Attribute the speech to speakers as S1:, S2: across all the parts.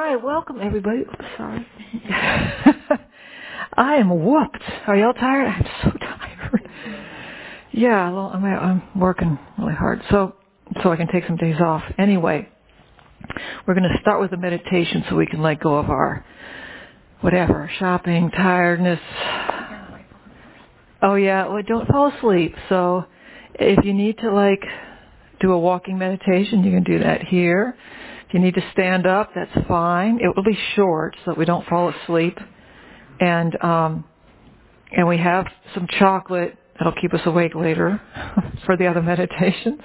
S1: right, welcome everybody. Oops, sorry. I am whooped. Are y'all tired? I'm so tired. Yeah, well, I'm working really hard, so I can take some days off. Anyway, we're going to start with a meditation so we can let go of our whatever, shopping, tiredness. Oh yeah, well, don't fall asleep. So if you need to do a walking meditation, you can do that here. If you need to stand up, that's fine. It will be short so that we don't fall asleep. And we have some chocolate that'll keep us awake later for the other meditations.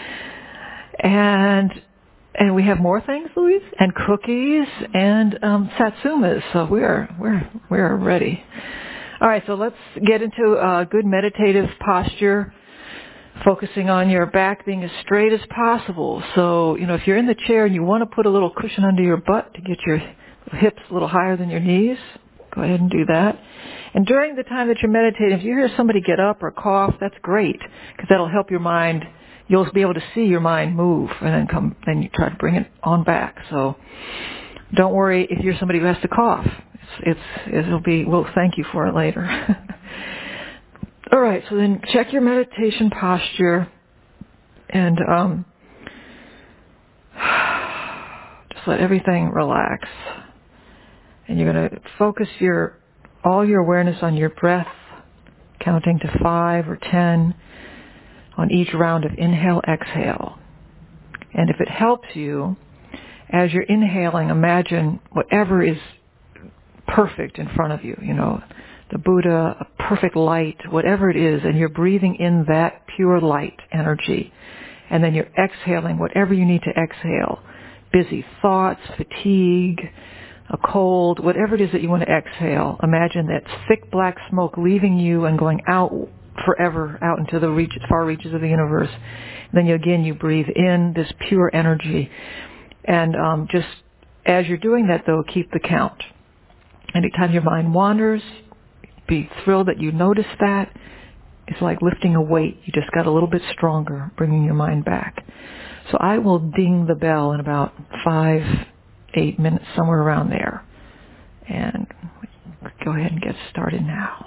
S1: And we have more things, Louise, and cookies and satsumas. So we're ready. All right, so let's get into a good meditative posture, focusing on your back being as straight as possible. So, if you're in the chair and you want to put a little cushion under your butt to get your hips a little higher than your knees, go ahead and do that. And during the time that you're meditating, if you hear somebody get up or cough, that's great, because that'll help your mind. You'll be able to see your mind move, and then you try to bring it on back. So don't worry if you're somebody who has to cough. We'll thank you for it later. All right, so then check your meditation posture and just let everything relax. And you're going to focus all your awareness on your breath, counting to 5 or 10 on each round of inhale, exhale. And if it helps you, as you're inhaling, imagine whatever is perfect in front of you, the Buddha, a perfect light, whatever it is, and you're breathing in that pure light energy. And then you're exhaling whatever you need to exhale. Busy thoughts, fatigue, a cold, whatever it is that you want to exhale. Imagine that thick black smoke leaving you and going out forever, out into the far reaches of the universe. And then you breathe in this pure energy. And just as you're doing that, though, keep the count. Anytime your mind wanders, be thrilled that you notice that. It's like lifting a weight. You just got a little bit stronger, bringing your mind back. So I will ding the bell in about 5-8 minutes, somewhere around there. And go ahead and get started now.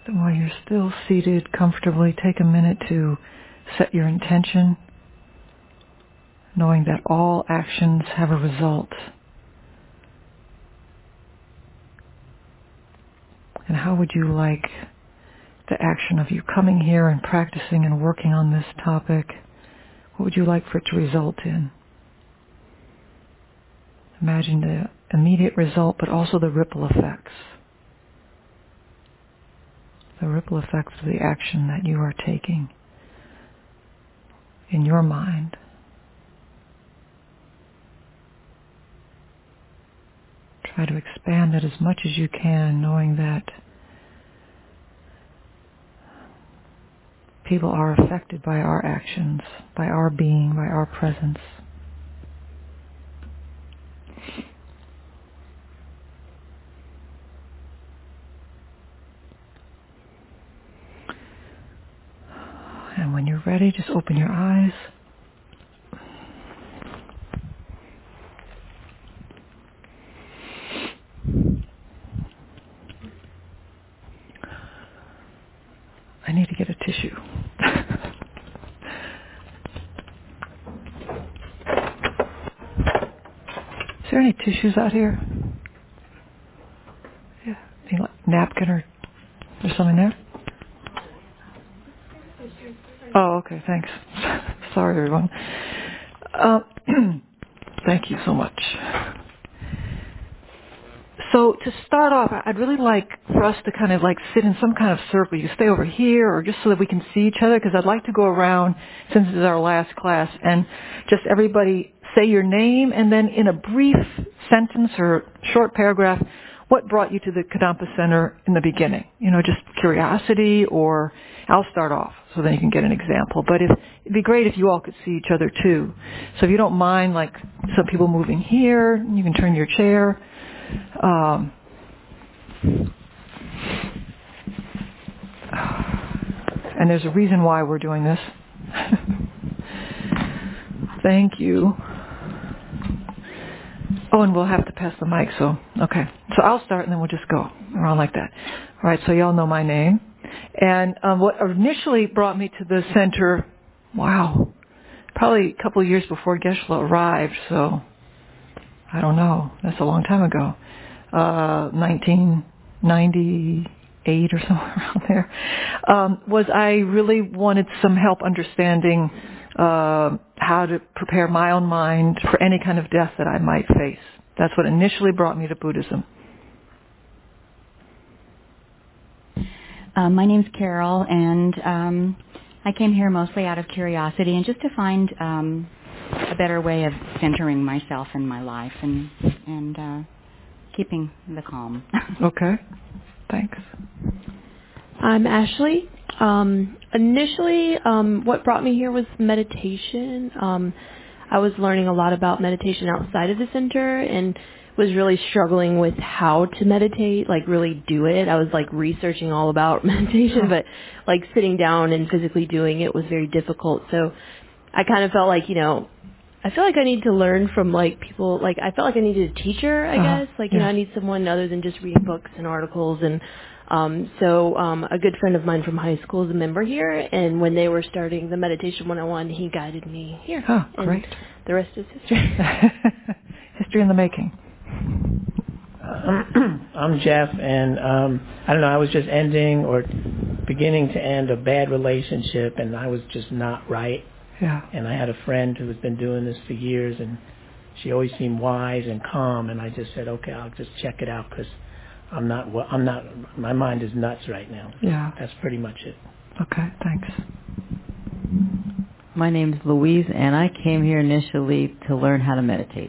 S1: Then while you're still seated comfortably, take a minute to set your intention, knowing that all actions have a result. And how would you like the action of you coming here and practicing and working on this topic, what would you like for it to result in? Imagine the immediate result, but also the ripple effects. The ripple effects of the action that you are taking in your mind. Try to expand it as much as you can, knowing that people are affected by our actions, by our being, by our presence. And when you're ready, just open your eyes. I need to get a tissue. Is there any tissues out here? Yeah, any napkin or there's something there? Oh, okay, thanks. Sorry, everyone. Thank you so much. So to start off, I'd really like for us to kind of like sit in some kind of circle. You stay over here or just so that we can see each other, because I'd like to go around, since this is our last class, and just everybody say your name and then in a brief sentence or short paragraph, what brought you to the Kadampa Center in the beginning? You know, just curiosity, or I'll start off so then you can get an example. But it'd be great if you all could see each other too. So if you don't mind, like some people moving here, you can turn your chair. And there's a reason why we're doing this. Thank you. Oh, and we'll have to pass the mic, so, okay. So I'll start and then we'll just go around like that. All right, so y'all know my name. And what initially brought me to the center, wow, probably a couple of years before Geshe-la arrived, so I don't know, that's a long time ago. 1998 or somewhere around there, was I really wanted some help understanding how to prepare my own mind for any kind of death that I might face. That's what initially brought me to Buddhism.
S2: My name's Carol, and I came here mostly out of curiosity and just to find a better way of centering myself in my life and keeping the calm.
S1: Okay, thanks.
S3: I'm Ashley. Initially, what brought me here was meditation. I was learning a lot about meditation outside of the center and was really struggling with how to meditate, like really do it. I was like researching all about meditation, but like sitting down and physically doing it was very difficult. So I kind of felt like, you know, I feel like I need to learn from like people, like I felt like I needed a teacher, I guess. Like, you know, I need someone other than just reading books and articles. And so a good friend of mine from high school is a member here. And when they were starting the Meditation 101, he guided me here.
S1: Oh, great.
S3: And the rest is history.
S1: History in the making.
S4: I'm Jeff, and I don't know, I was just ending or beginning to end a bad relationship, and I was just not right.
S1: Yeah.
S4: And I had a friend who has been doing this for years, and she always seemed wise and calm, and I just said, okay, I'll just check it out because my mind is nuts right now.
S1: Yeah.
S4: That's pretty much it.
S1: Okay, thanks.
S5: My name's Louise, and I came here initially to learn how to meditate.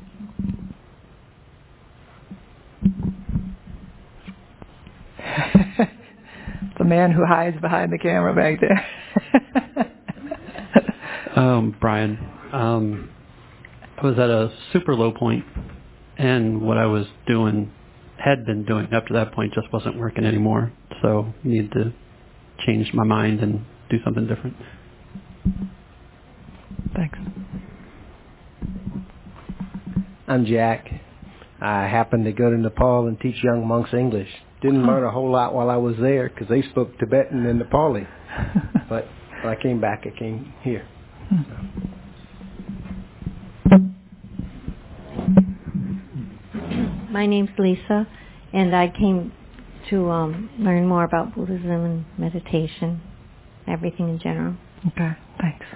S1: The man who hides behind the camera back there.
S6: Brian. I was at a super low point, and what I was doing, had been doing up to that point, just wasn't working anymore. So I needed to change my mind and do something different.
S1: Thanks.
S7: I'm Jack. I happen to go to Nepal and teach young monks English Didn't learn a whole lot while I was there because they spoke Tibetan and Nepali. But when I came back, I came here.
S8: My name's Lisa, and I came to learn more about Buddhism and meditation, everything in general.
S1: Okay, thanks.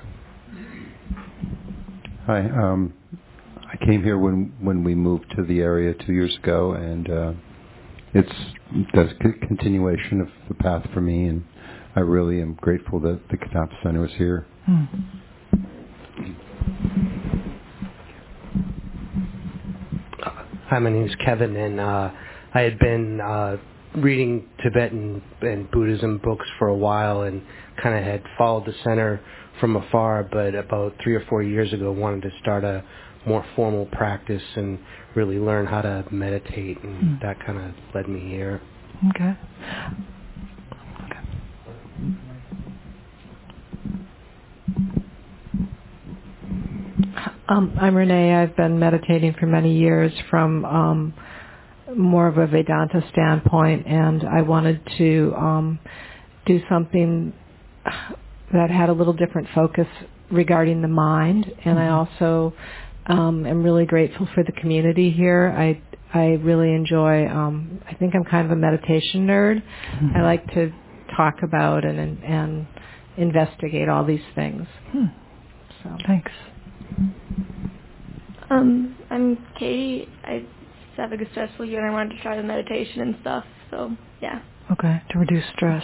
S9: Hi, I came here when we moved to the area 2 years ago, and it's a continuation of the path for me, and I really am grateful that the Kadampa Center was here.
S10: Hi, my name is Kevin, and I had been reading Tibetan and Buddhism books for a while and kind of had followed the center from afar, but about 3 or 4 years ago wanted to start a more formal practice and really learn how to meditate, and that kind of led me here.
S1: Okay. I'm Renee. I've been meditating for many years from more of a Vedanta standpoint, and I wanted to do something that had a little different focus regarding the mind, and I also am really grateful for the community here. I really enjoy, I think I'm kind of a meditation nerd. I like to talk about and investigate all these things. So thanks.
S11: I'm Katie. I just have a stressful year and I wanted to try the meditation and stuff, so yeah.
S1: Okay, to reduce stress.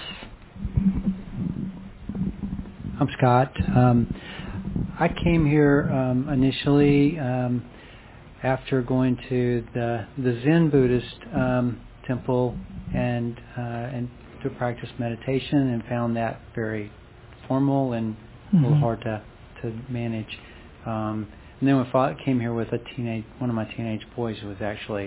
S12: I'm Scott. I came here initially after going to the Zen Buddhist temple and to practice meditation, and found that very formal and a little hard to manage. And then I came here with one of my teenage boys who was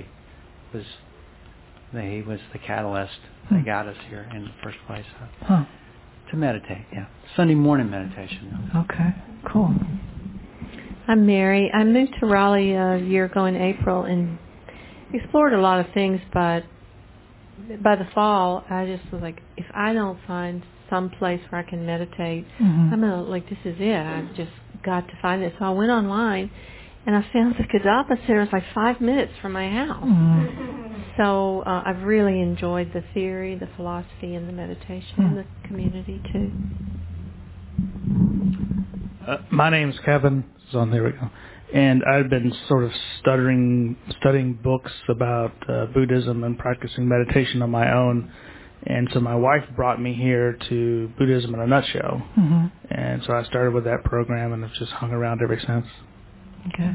S12: the catalyst that got us here in the first place. To meditate, yeah. Sunday morning meditation.
S1: Okay, cool.
S3: I'm Mary. I moved to Raleigh a year ago in April and explored a lot of things, but by the fall, I just was like, if I don't find some place where I can meditate, I'm this is it. I've just got to find it. So I went online, and I found the Kadampa Center is like 5 minutes from my house. So I've really enjoyed the theory, the philosophy, and the meditation in the community too.
S13: My name's Kevin. There we go. And I've been sort of studying books about Buddhism and practicing meditation on my own. And so my wife brought me here to Buddhism in a Nutshell. And so I started with that program and have just hung around ever since.
S1: Okay.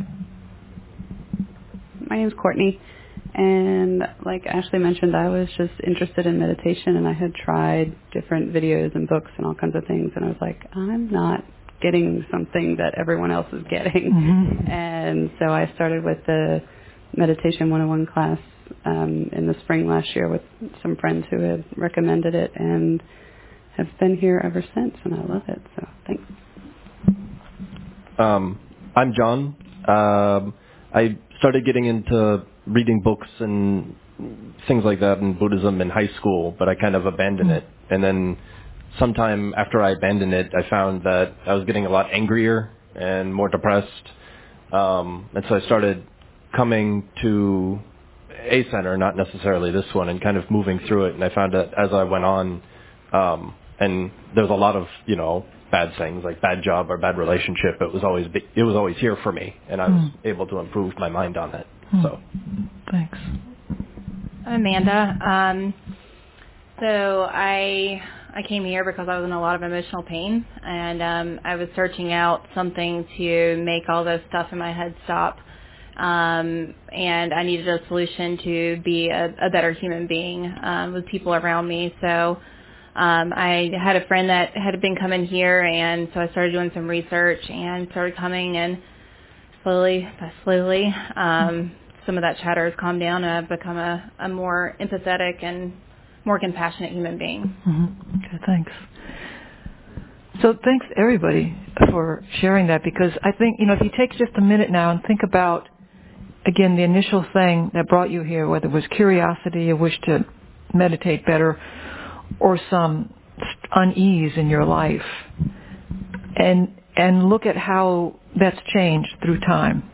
S14: My name's Courtney. And like Ashley mentioned, I was just interested in meditation, and I had tried different videos and books and all kinds of things. And I was like, I'm not getting something that everyone else is getting. And so I started with the Meditation 101 class in the spring last year with some friends who had recommended it, and have been here ever since, and I love it. So thanks.
S15: I'm John. I started getting into reading books and things like that in Buddhism in high school, but I kind of abandoned it. And then sometime after I abandoned it, I found that I was getting a lot angrier and more depressed. And so I started coming to a center, not necessarily this one, and kind of moving through it. And I found that as I went on, and there was a lot of, bad things like bad job or bad relationship. It was always here for me, and I was able to improve my mind on it. So,
S1: thanks.
S16: I'm Amanda. So I came here because I was in a lot of emotional pain, and I was searching out something to make all this stuff in my head stop. And I needed a solution to be a better human being with people around me. So I had a friend that had been coming here, and so I started doing some research and started coming, and slowly, some of that chatter has calmed down, and I've become a more empathetic and more compassionate human being.
S1: Okay, thanks. So thanks, everybody, for sharing that, because I think, if you take just a minute now and think about, again, the initial thing that brought you here, whether it was curiosity, a wish to meditate better, or some unease in your life, and look at how that's changed through time.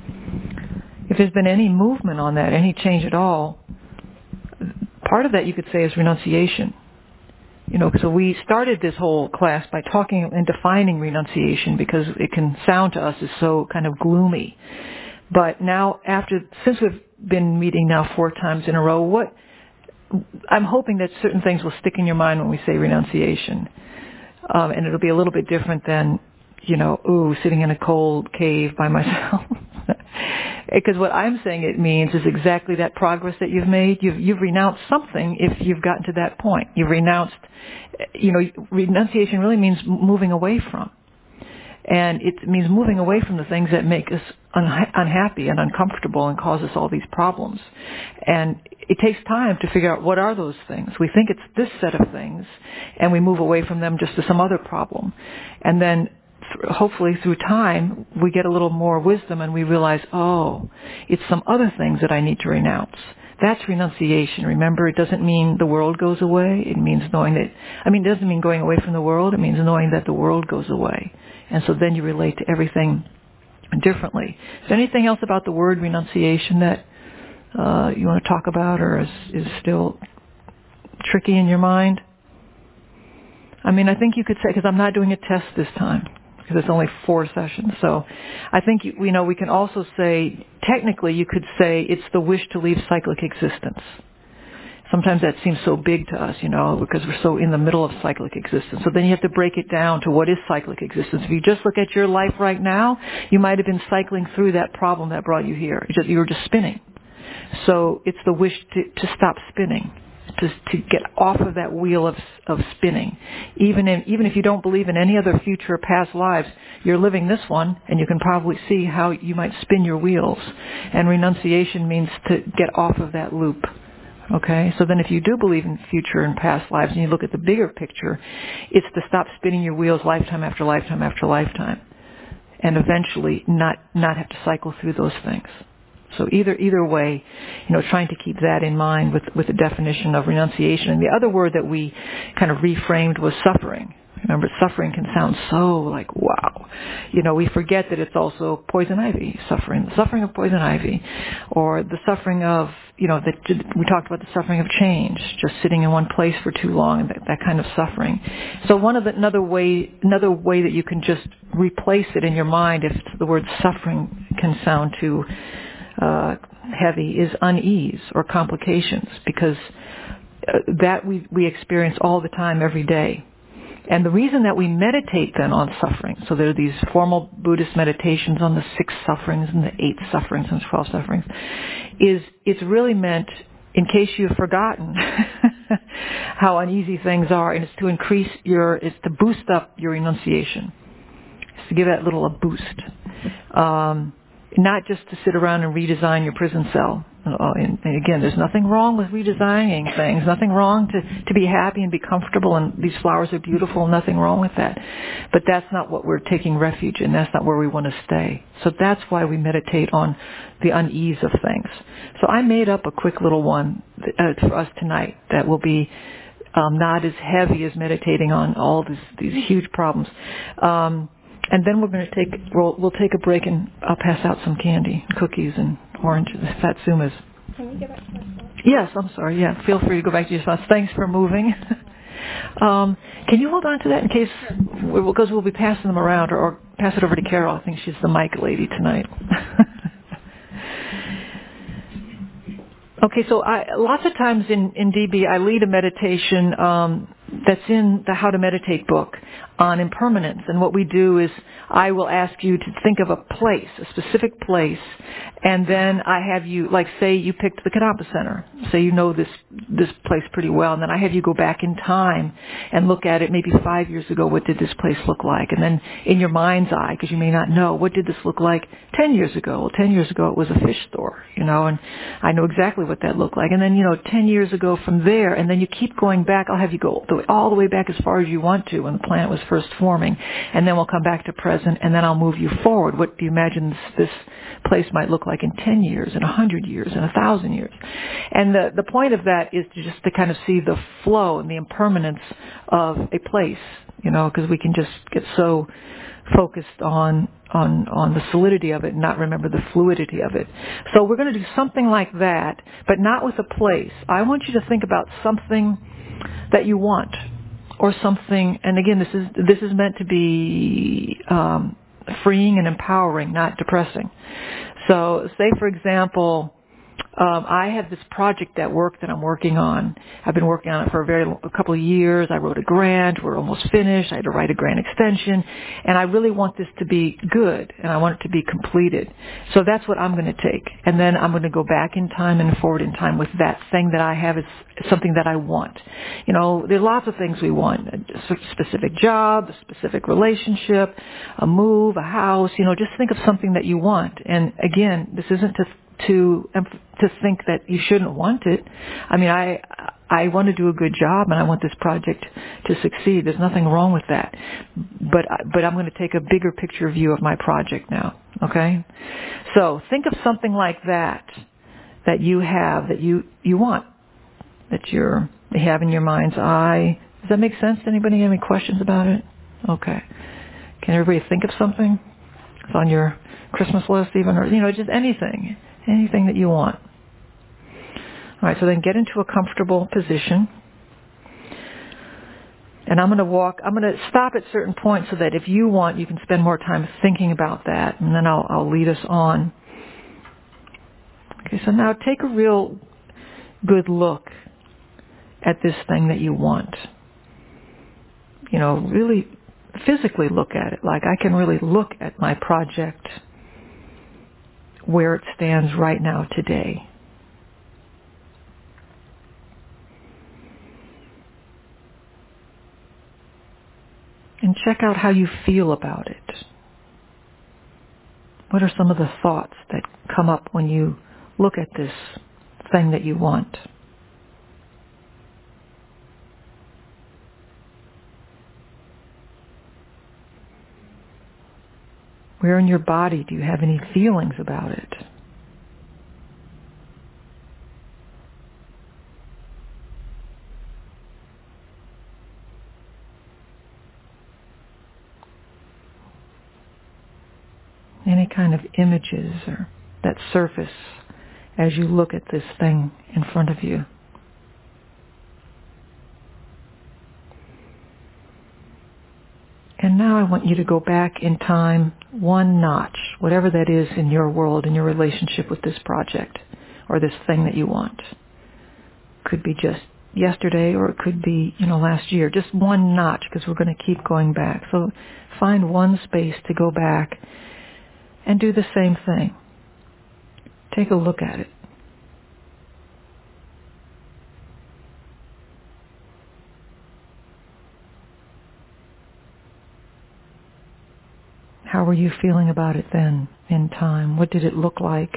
S1: If there's been any movement on that, any change at all, part of that you could say is renunciation. So we started this whole class by talking and defining renunciation because it can sound to us as so kind of gloomy. But now, since we've been meeting now 4 times in a row, I'm hoping that certain things will stick in your mind when we say renunciation. And it'll be a little bit different than, sitting in a cold cave by myself. Because what I'm saying it means is exactly that progress that you've made. You've renounced something if you've gotten to that point. You've renounced, renunciation really means moving away from. And it means moving away from the things that make us unhappy and uncomfortable and cause us all these problems. And it takes time to figure out what are those things. We think it's this set of things, and we move away from them just to some other problem. And then hopefully through time, we get a little more wisdom and we realize, it's some other things that I need to renounce. That's renunciation. Remember, it doesn't mean the world goes away. It means knowing that, it doesn't mean going away from the world. It means knowing that the world goes away. And so then you relate to everything differently. Is there anything else about the word renunciation that you want to talk about, or is still tricky in your mind? I think you could say, because I'm not doing a test this time, because it's only 4 sessions. So I think, we can also say, technically you could say it's the wish to leave cyclic existence. Sometimes that seems so big to us, because we're so in the middle of cyclic existence. So then you have to break it down to what is cyclic existence. If you just look at your life right now, you might have been cycling through that problem that brought you here. You were just spinning. So it's the wish to stop spinning, to get off of that wheel of spinning. Even if you don't believe in any other future or past lives, you're living this one, and you can probably see how you might spin your wheels. And renunciation means to get off of that loop. Okay? So then if you do believe in future and past lives, and you look at the bigger picture, it's to stop spinning your wheels lifetime after lifetime after lifetime, and eventually not have to cycle through those things. So either way, trying to keep that in mind with the definition of renunciation. And the other word that we kind of reframed was suffering. Remember, suffering can sound so like, wow. We forget that it's also poison ivy suffering, the suffering of poison ivy, or the suffering of, we talked about the suffering of change, just sitting in one place for too long, and that kind of suffering. So another way that you can just replace it in your mind, if the word suffering can sound too heavy, is unease or complications, because that we experience all the time, every day. And the reason that we meditate then on suffering, so there are these formal Buddhist meditations on the 6 sufferings and the 8 sufferings and 12 sufferings, is it's really meant, in case you've forgotten how uneasy things are, and it's to boost up your renunciation. It's to give that little a boost. Not just to sit around and redesign your prison cell. And again, there's nothing wrong with redesigning things. Nothing wrong to be happy and be comfortable, and these flowers are beautiful. Nothing wrong with that. But that's not what we're taking refuge in. That's not where we want to stay. So that's why we meditate on the unease of things. So I made up a quick little one for us tonight that will be not as heavy as meditating on all these huge problems. And then we'll take a break, and I'll pass out some candy, cookies, and oranges, satsumas.
S11: Can we get back to my spot?
S1: Yes, I'm sorry. Yeah, feel free to go back to your spots. Thanks for moving. Can you hold on to that in case, because we'll be passing them around, or pass it over to Carol. I think she's the mic lady tonight. Okay, so lots of times in DB I lead a meditation that's in the How to Meditate book on impermanence. And what we do is I will ask you to think of a place, a specific place, and then I have you, like say you picked the Kadampa Center. Say you know this place pretty well, and then I have you go back in time and look at it maybe 5 years ago. What did this place look like? And then in your mind's eye, because you may not know, what did this look like 10 years ago? Well, 10 years ago it was a fish store, and I know exactly what that looked like. And then, 10 years ago from there, and then you keep going back. I'll have you go all the way back as far as you want to when the planet was first forming, and then we'll come back to present, and then I'll move you forward. What do you imagine this place might look like in 10 years, in 100 years, in 1,000 years? And the point of that is just to kind of see the flow and the impermanence of a place, because we can just get so focused on the solidity of it and not remember the fluidity of it. So we're going to do something like that, but not with a place. I want you to think about something that you want, or something, and again, this is meant to be freeing and empowering, not depressing. So say, for example, I have this project at work that I'm working on. I've been working on it for a couple of years. I wrote a grant. We're almost finished. I had to write a grant extension. And I really want this to be good, and I want it to be completed. So that's what I'm going to take. And then I'm going to go back in time and forward in time with that thing that I have as something that I want. There's lots of things we want. A specific job, a specific relationship, a move, a house. Just think of something that you want. And again, this isn't to think that you shouldn't want it. I mean, I want to do a good job, and I want this project to succeed. There's nothing wrong with that. But I'm going to take a bigger picture view of my project now. Okay? So think of something like that you have, that you want, that you have in your mind's eye. Does that make sense? Anybody have any questions about it? Okay. Can everybody think of something? It's on your Christmas list even, or just anything that you want. All right, so then get into a comfortable position. And I'm going to stop at certain points so that if you want, you can spend more time thinking about that, and then I'll lead us on. Okay, so now take a real good look at this thing that you want. Really physically look at it. Like, I can really look at my project where it stands right now today. And check out how you feel about it. What are some of the thoughts that come up when you look at this thing that you want? Where in your body do you have any feelings about it? Any kind of images or that surface as you look at this thing in front of you. And now I want you to go back in time one notch, whatever that is in your world, in your relationship with this project or this thing that you want. Could be just yesterday, or it could be, last year. Just one notch, because we're going to keep going back. So find one space to go back and do the same thing. Take a look at it. How were you feeling about it then in time? What did it look like?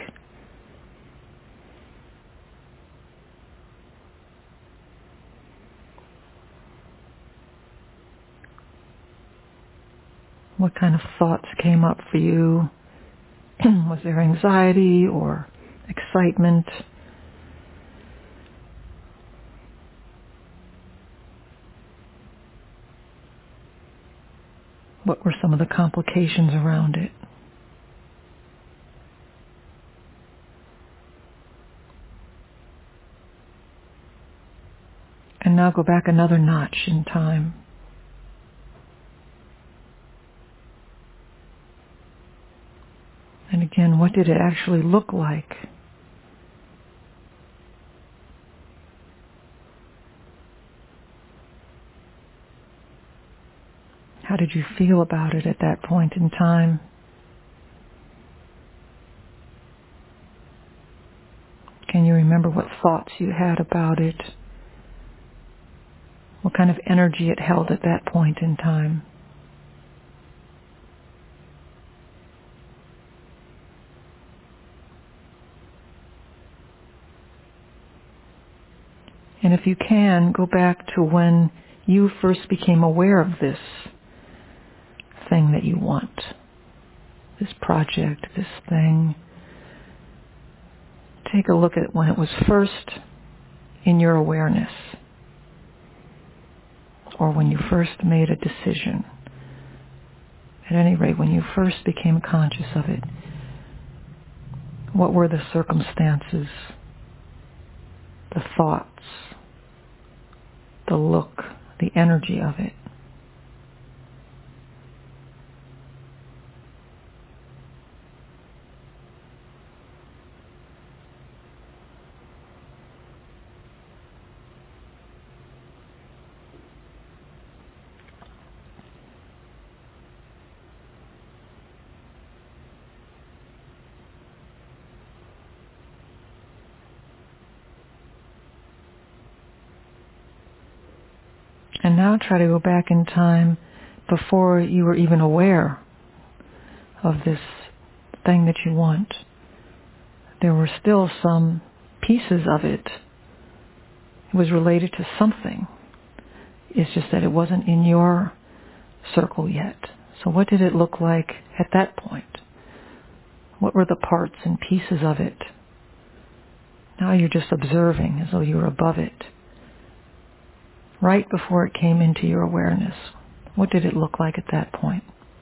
S1: What kind of thoughts came up for you? Was there anxiety or excitement? What were some of the complications around it? And now go back another notch in time. And again, what did it actually look like? How did you feel about it at that point in time? Can you remember what thoughts you had about it? What kind of energy it held at that point in time? And if you can, go back to when you first became aware of this thing that you want, this project, this thing. Take a look at when it was first in your awareness, or when you first made a decision. At any rate, when you first became conscious of it, what were the circumstances, the thoughts, the look, the energy of it? And now try to go back in time before you were even aware of this thing that you want. There were still some pieces of it. It was related to something. It's just that it wasn't in your circle yet. So what did it look like at that point? What were the parts and pieces of it? Now you're just observing as though you were above it. Right before it came into your awareness, what did it look like at that point?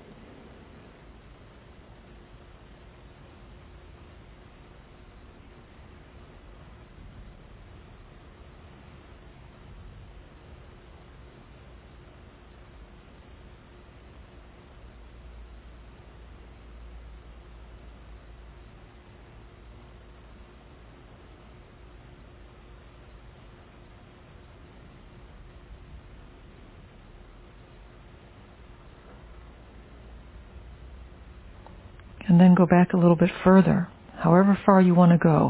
S1: And then go back a little bit further, however far you want to go.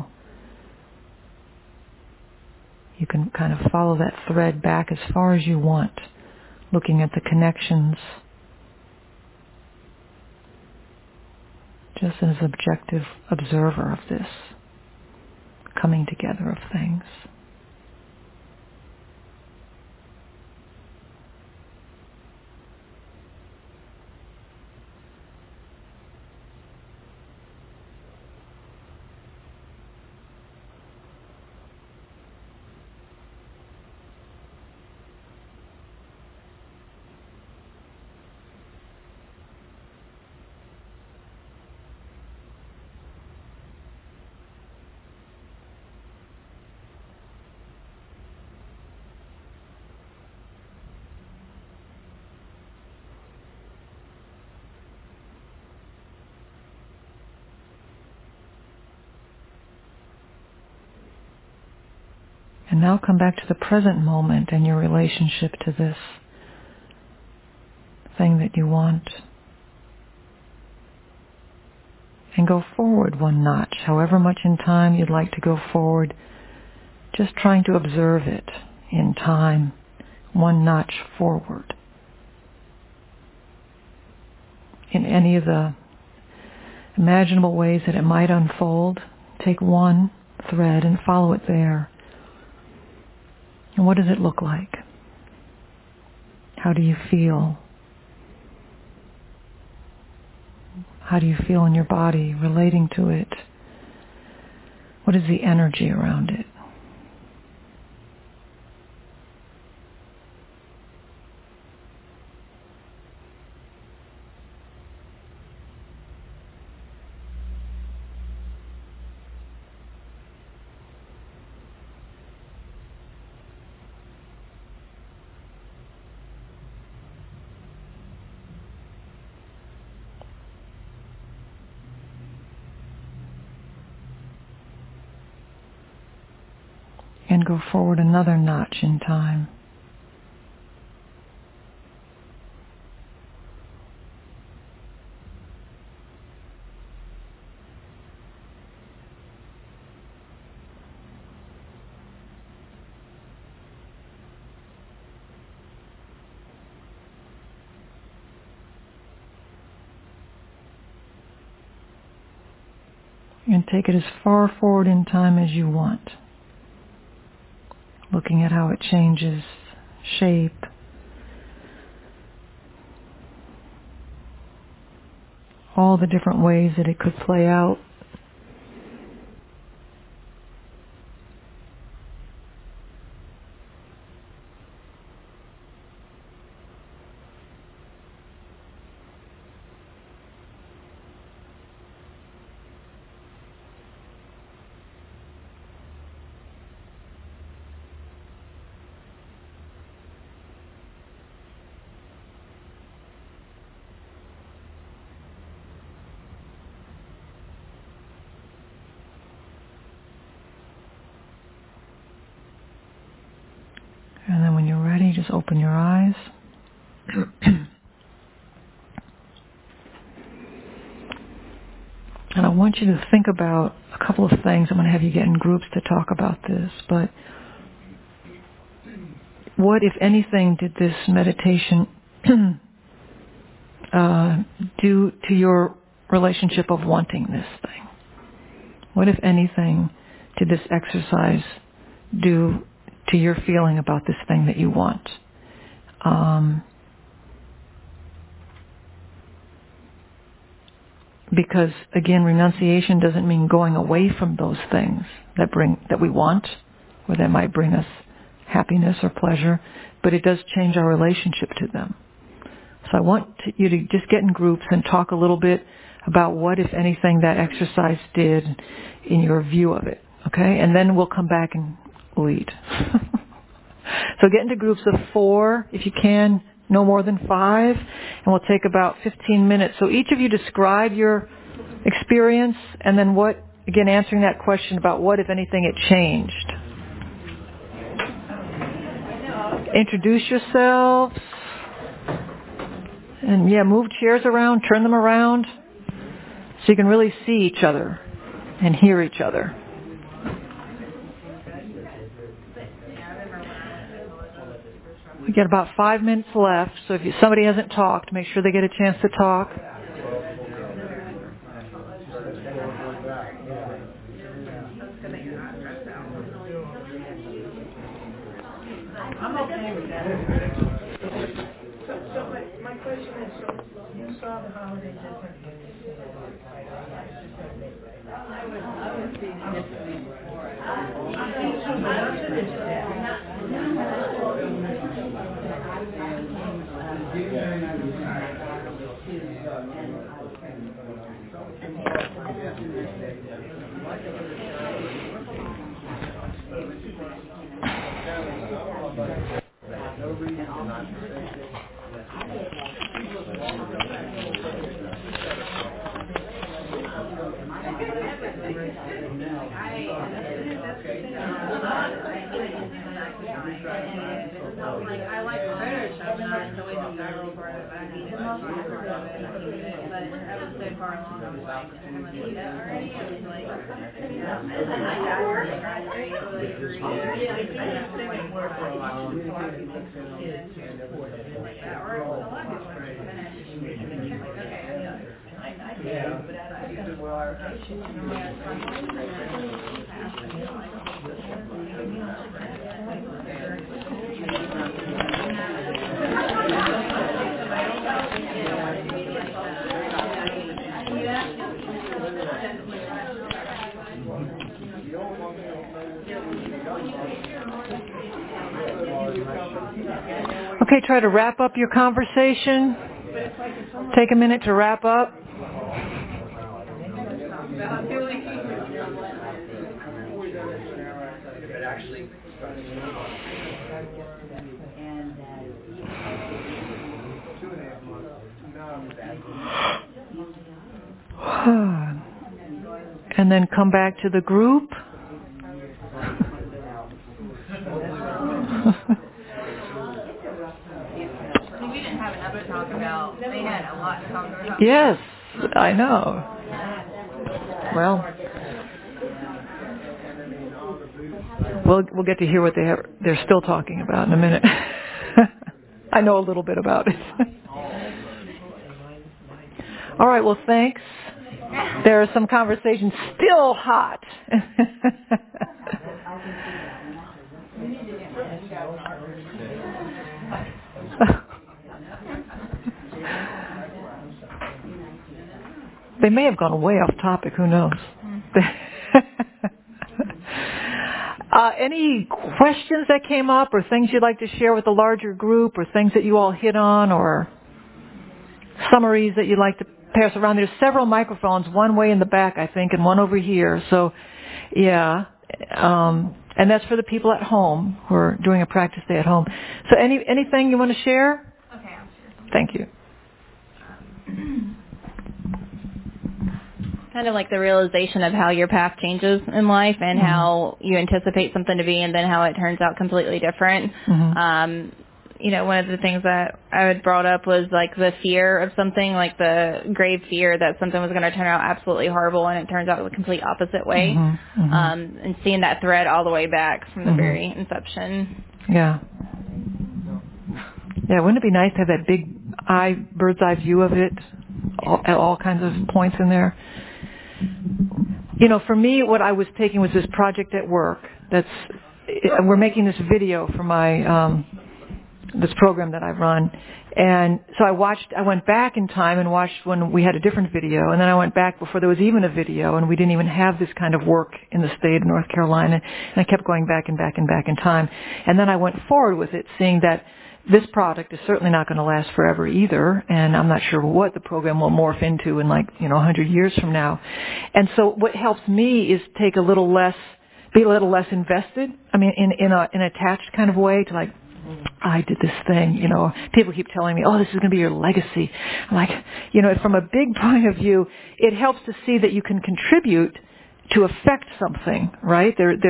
S1: You can kind of follow that thread back as far as you want, looking at the connections, just as an objective observer of this coming together of things. And now come back to the present moment and your relationship to this thing that you want. And go forward one notch, however much in time you'd like to go forward, just trying to observe it in time, one notch forward. In any of the imaginable ways that it might unfold, take one thread and follow it there. And what does it look like? How do you feel? How do you feel in your body relating to it? What is the energy around it? And go forward another notch in time. And take it as far forward in time as you want. Looking at how it changes shape, all the different ways that it could play out. And then when you're ready, just open your eyes. And I want you to think about a couple of things. I'm going to have you get in groups to talk about this. But what, if anything, did this meditation do to your relationship of wanting this thing? What, if anything, did this exercise do to your feeling about this thing that you want? Because again, renunciation doesn't mean going away from those things that we want, or that might bring us happiness or pleasure, but it does change our relationship to them. So I want you to just get in groups and talk a little bit about what, if anything, that exercise did in your view of it. Okay? And then we'll come back and lead. So get into groups of 4, if you can, no more than 5, and we'll take about 15 minutes. So each of you describe your experience, and then what, again, answering that question about what, if anything, it changed. Introduce yourselves. And move chairs around, turn them around, so you can really see each other and hear each other. We got about 5 minutes left, so if somebody hasn't talked, make sure they get a chance to talk.
S4: I'm okay with that. So my question is, so you saw the holiday differently.
S16: I like literature, and I enjoy the gyro part of it, but I needed the part of it, but I was so far along, I was like, I'm going to do that already. I was like, and then my dad was to graduate, so like 3 years. I just didn't work for a lot of people like that, or a lot of people are finished. Like, okay, I did, but I did well.
S1: Okay, try to wrap up your conversation. Take a minute to wrap up. And then come back to the group.
S16: We didn't have enough to talk about. They had a lot to talk about.
S1: Yes, I know. Well, we'll get to hear what they're still talking about in a minute. I know a little bit about it. All right, well, thanks. There are some conversations still hot. They may have gone way off topic. Who knows? Any questions that came up, or things you'd like to share with the larger group, or things that you all hit on, or summaries that you'd like to pass around? There's several microphones, one way in the back, I think, and one over here. So, yeah. And that's for the people at home who are doing a practice day at home. So anything you want to share?
S16: Okay, I'll share.
S1: Thank you.
S16: Kind of like the realization of how your path changes in life and how you anticipate something to be and then how it turns out completely different. One of the things that I had brought up was like the fear of something, like the grave fear that something was going to turn out absolutely horrible, and it turns out the complete opposite way. And seeing that thread all the way back from the very inception.
S1: Yeah. Yeah, wouldn't it be nice to have that big bird's eye view of it at all kinds of points in there? For me, what I was taking was this project at work. We're making this video for my this program that I run, and so I went back in time and watched when we had a different video, and then I went back before there was even a video, and we didn't even have this kind of work in the state of North Carolina, and I kept going back and back and back in time, and then I went forward with it, seeing that this product is certainly not going to last forever either, and I'm not sure what the program will morph into in 100 years from now. And so what helps me is be a little less invested. I mean, in an attached kind of way to I did this thing, people keep telling me, oh, this is going to be your legacy. I'm like, from a big point of view, it helps to see that you can contribute to affect something, right?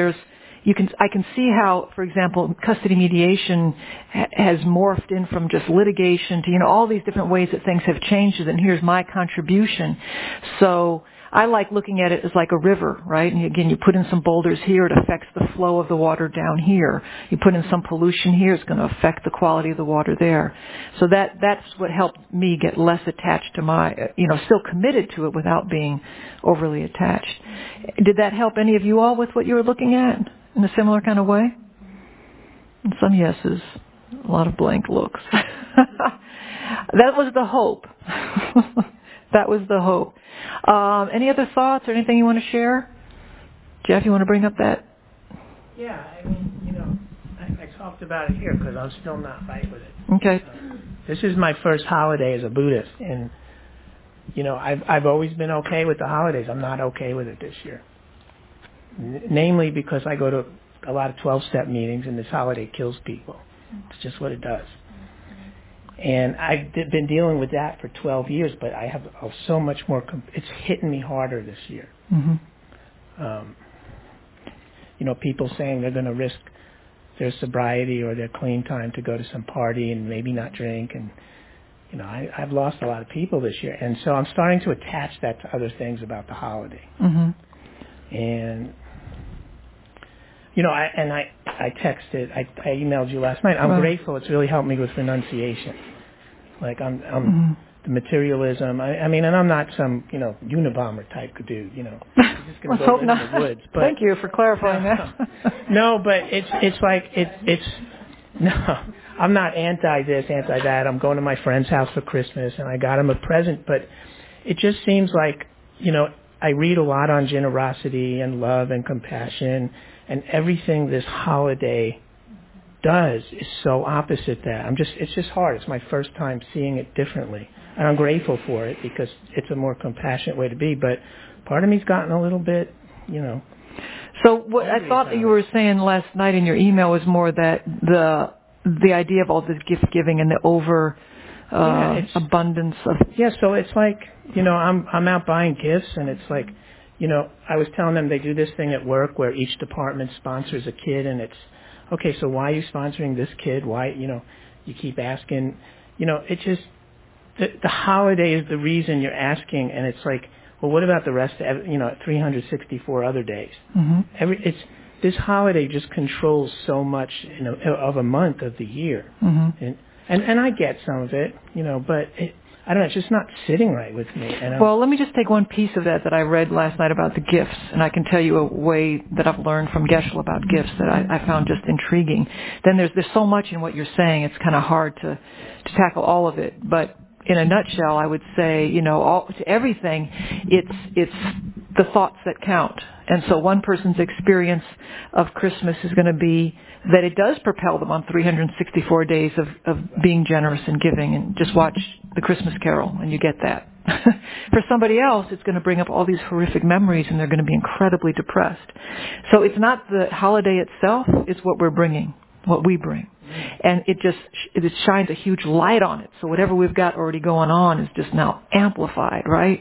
S1: I can see how, for example, custody mediation has morphed in from just litigation to, all these different ways that things have changed, and here's my contribution. So I like looking at it as like a river, right? And again, you put in some boulders here, it affects the flow of the water down here. You put in some pollution here, it's going to affect the quality of the water there. So that's what helped me get less attached to my, still committed to it without being overly attached. Did that help any of you all with what you were looking at in a similar kind of way? And some yeses, a lot of blank looks. That was the hope. That was the hope. Any other thoughts or anything you want to share? Jeff, you want to bring up that?
S4: Yeah, I mean, I talked about it here because I'm still not right with it.
S1: Okay.
S4: This is my first holiday as a Buddhist, and, I've always been okay with the holidays. I'm not okay with it this year. Namely because I go to a lot of 12-step meetings, and this holiday kills people. It's just what it does. And I've been dealing with that for 12 years, but I have so much more. It's hitting me harder this year. People saying they're going to risk their sobriety or their clean time to go to some party and maybe not drink. And, I've lost a lot of people this year. And so I'm starting to attach that to other things about the holiday. And, I texted, I emailed you last night. I'm grateful. It's really helped me with renunciation. I'm the materialism. I mean, and I'm not some, Unabomber type dude, I'm just going to go live in the woods. But,
S1: thank you for clarifying that.
S4: No, but no, I'm not anti this, anti that. I'm going to my friend's house for Christmas, and I got him a present. But it just seems like, I read a lot on generosity and love and compassion, and everything this holiday does is so opposite that. It's just hard. It's my first time seeing it differently. And I'm grateful for it because it's a more compassionate way to be. But part of me's gotten a little bit,
S1: So what I thought that you were saying last night in your email was more that the idea of all this gift giving and the over abundance of.
S4: Yeah, so it's like, I'm out buying gifts, and it's like, I was telling them they do this thing at work where each department sponsors a kid, and it's, okay, so why are you sponsoring this kid? Why, you keep asking, it just, the holiday is the reason you're asking, and it's like, well, what about the rest of, 364 other days? This holiday just controls so much of a month of the year. And I get some of it, but I don't know, it's just not sitting right with me.
S1: Well, let me just take one piece of that I read last night about the gifts, and I can tell you a way that I've learned from Geshe about gifts that I found just intriguing. Then there's so much in what you're saying, it's kind of hard to tackle all of it. But in a nutshell, I would say, to everything, it's the thoughts that count. And so one person's experience of Christmas is going to be that it does propel them on 364 days of being generous and giving, and just watch The Christmas Carol and you get that. For somebody else, it's going to bring up all these horrific memories and they're going to be incredibly depressed. So it's not the holiday itself, it's what we're bringing, what we bring. And it shines a huge light on it. So whatever we've got already going on is just now amplified, right?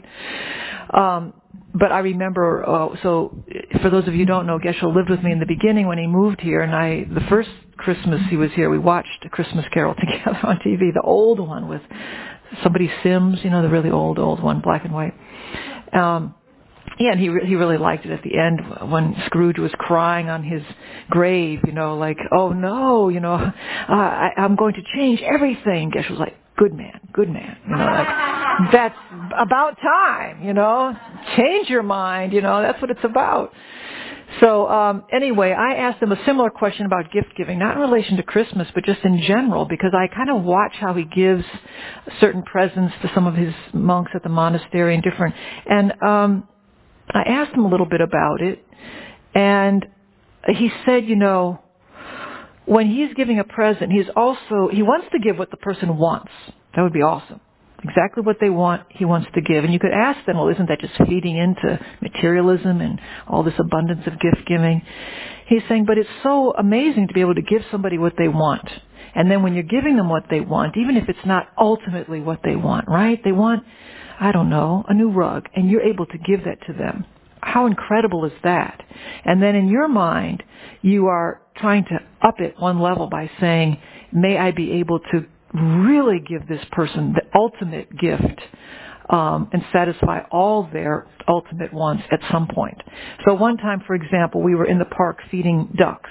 S1: But I remember, so for those of you who don't know, Geshe lived with me in the beginning when he moved here, and the first Christmas he was here, we watched A Christmas Carol together on TV, the old one with somebody Sims, the really old one, black and white. Yeah, and he really liked it at the end when Scrooge was crying on his grave, like, oh no, I'm going to change everything. Geshe was like, good man, like, that's about time, change your mind, that's what it's about. So anyway, I asked him a similar question about gift giving, not in relation to Christmas, but just in general, because I kind of watch how he gives certain presents to some of his monks at the monastery and different. And I asked him a little bit about it, and he said, when he's giving a present, he wants to give what the person wants. That would be awesome. Exactly what they want, he wants to give. And you could ask them, well, isn't that just feeding into materialism and all this abundance of gift giving? He's saying, but it's so amazing to be able to give somebody what they want. And then when you're giving them what they want, even if it's not ultimately what they want, right? They want, I don't know, a new rug, and you're able to give that to them. How incredible is that? And then in your mind, you are trying to up it one level by saying, may I be able to really give this person the ultimate gift and satisfy all their ultimate wants at some point. So one time, for example, we were in the park feeding ducks.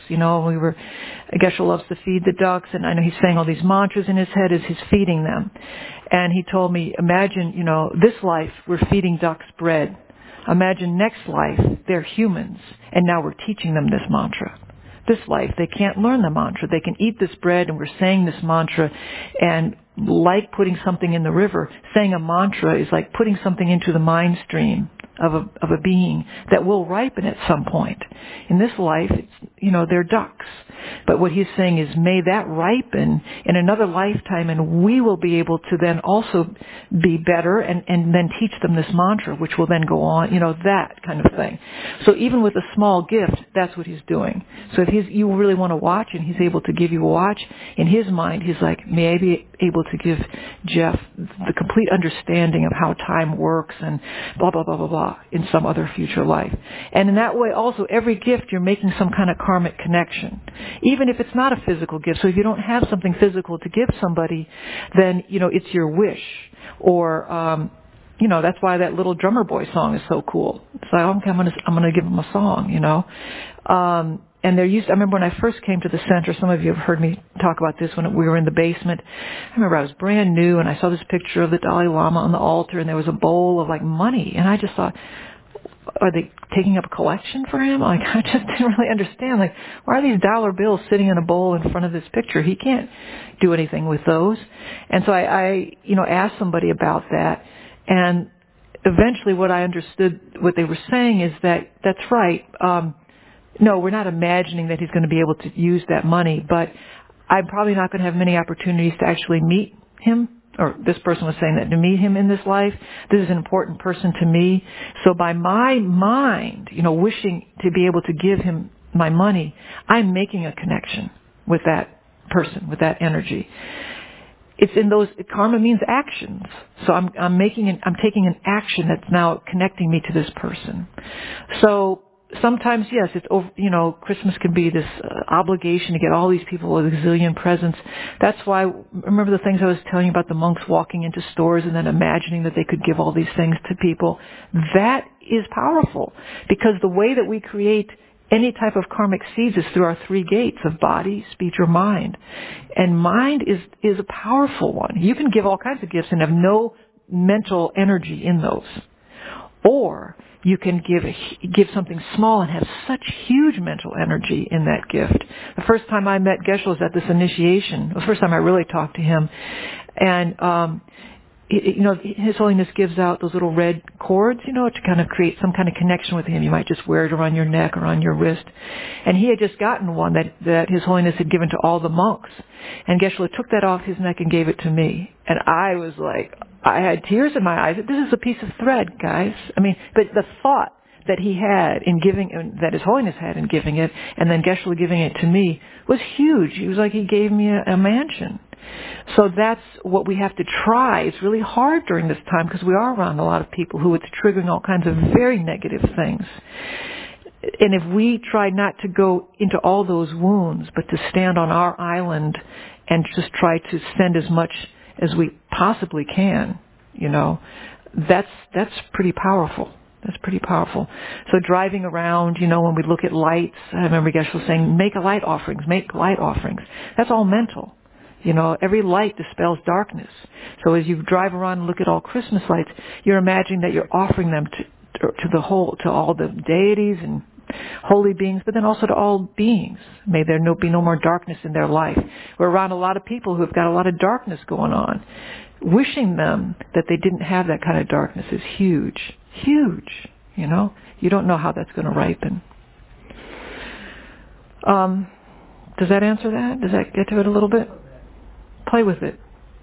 S1: Geshe loves to feed the ducks, and I know he's saying all these mantras in his head as he's feeding them. And he told me, imagine, this life we're feeding ducks bread. Imagine next life they're humans, and now we're teaching them this mantra. This life, they can't learn the mantra. They can eat this bread, and we're saying this mantra, and like putting something in the river, saying a mantra is like putting something into the mind stream of a being that will ripen at some point. In this life, they're ducks. But what he's saying is, may that ripen in another lifetime, and we will be able to then also be better and then teach them this mantra, which will then go on, that kind of thing. So even with a small gift, that's what he's doing. So if you really want to watch and he's able to give you a watch, in his mind, he's like, may I be able to give Jeff the complete understanding of how time works and blah, blah, blah, blah, blah in some other future life. And in that way also, every gift you're making some kind of karmic connection. Even if it's not a physical gift. So if you don't have something physical to give somebody, then, it's your wish. Or, that's why that little drummer boy song is so cool. It's like, okay, I'm going to give him a song, and I remember when I first came to the center, some of you have heard me talk about this when we were in the basement. I remember I was brand new and I saw this picture of the Dalai Lama on the altar and there was a bowl of money. And I just thought, are they taking up a collection for him? I just didn't really understand. Why are these dollar bills sitting in a bowl in front of this picture? He can't do anything with those. And so I asked somebody about that. And eventually what I understood, what they were saying is that that's right. No, we're not imagining that he's going to be able to use that money, but I'm probably not going to have many opportunities to actually meet him, or this person was saying that, to meet him in this life. This is an important person to me. So by my mind, wishing to be able to give him my money, I'm making a connection with that person, with that energy. It's in those, karma means actions. So I'm taking an action that's now connecting me to this person. So sometimes, yes, it's over, Christmas can be this obligation to get all these people with a gazillion presents. That's why, remember the things I was telling you about the monks walking into stores and then imagining that they could give all these things to people? That is powerful, because the way that we create any type of karmic seeds is through our three gates of body, speech, or mind. And mind is a powerful one. You can give all kinds of gifts and have no mental energy in those. Or you can give something small and have such huge mental energy in that gift. The first time I met Geshe was at this initiation. The first time I really talked to him. And His Holiness gives out those little red cords, to kind of create some kind of connection with him. You might just wear it around your neck or on your wrist. And he had just gotten one that His Holiness had given to all the monks. And Geshe-la took that off his neck and gave it to me. And I was like, I had tears in my eyes. This is a piece of thread, guys. But the thought that he had in giving, that His Holiness had in giving it, and then Geshe-la giving it to me, was huge. He was like, he gave me a mansion. So that's what we have to try. It's really hard during this time because we are around a lot of people who it's triggering all kinds of very negative things. And if we try not to go into all those wounds, but to stand on our island and just try to send as much as we possibly can, that's pretty powerful. That's pretty powerful. So driving around, when we look at lights, I remember Geshe-la saying, make light offerings. That's all mental. Every light dispels darkness. So as you drive around and look at all Christmas lights, you're imagining that you're offering them to all the deities and holy beings, but then also to all beings. May there be no more darkness in their life. We're around a lot of people who've got a lot of darkness going on. Wishing them that they didn't have that kind of darkness is huge. Huge. You don't know how that's going to ripen. Does that answer that? Does that get to it a little bit? Play with it.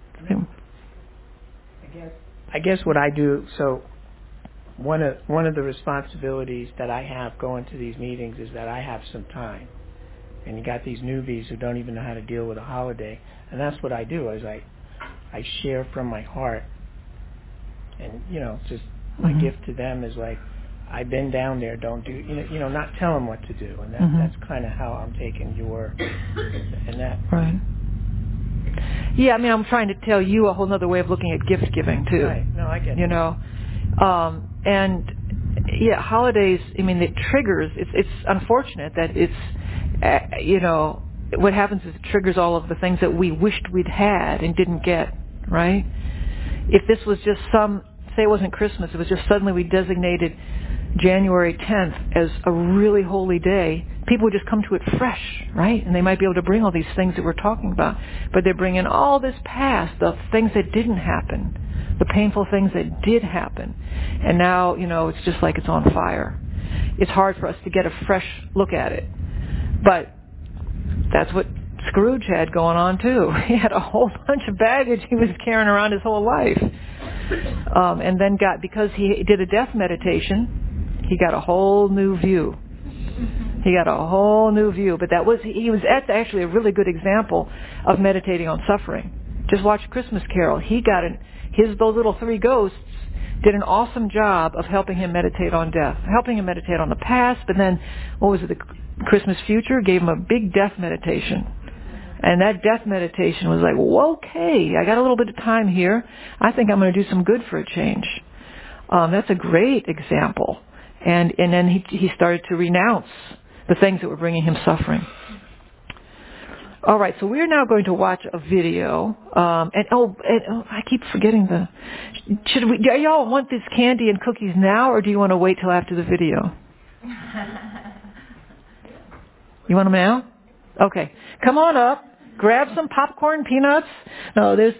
S4: I guess what I do, so one of the responsibilities that I have going to these meetings is that I have some time. And you got these newbies who don't even know how to deal with a holiday. And that's what I do, is I share from my heart. And, just my gift to them is like, I've been down there, don't do, not tell them what to do. And that's kind of how I'm taking your, and that.
S1: Right. Yeah, I'm trying to tell you a whole other way of looking at gift giving too.
S4: Right. No, I get it.
S1: And yeah, holidays. It triggers. It's unfortunate that it's, what happens is it triggers all of the things that we wished we'd had and didn't get. Right. If this was just say it wasn't Christmas, it was just suddenly we designated January 10th as a really holy day, people would just come to it fresh, right? And they might be able to bring all these things that we're talking about. But they're bringing all this past, the things that didn't happen, the painful things that did happen. And now, it's just like it's on fire. It's hard for us to get a fresh look at it. But that's what Scrooge had going on too. He had a whole bunch of baggage he was carrying around his whole life. And then because he did a death meditation, he got a whole new view. But that's actually a really good example of meditating on suffering. Just watch Christmas Carol. He got those little three ghosts did an awesome job of helping him meditate on death, helping him meditate on the past, but then, the Christmas future gave him a big death meditation. And that death meditation was like, well, okay, I got a little bit of time here. I think I'm going to do some good for a change. That's a great example. And then he started to renounce the things that were bringing him suffering. All right, so we're now going to watch a video. I keep forgetting do y'all want this candy and cookies now, or do you want to wait till after the video? You want them now? Okay, come on up. Grab some popcorn, peanuts. No, there's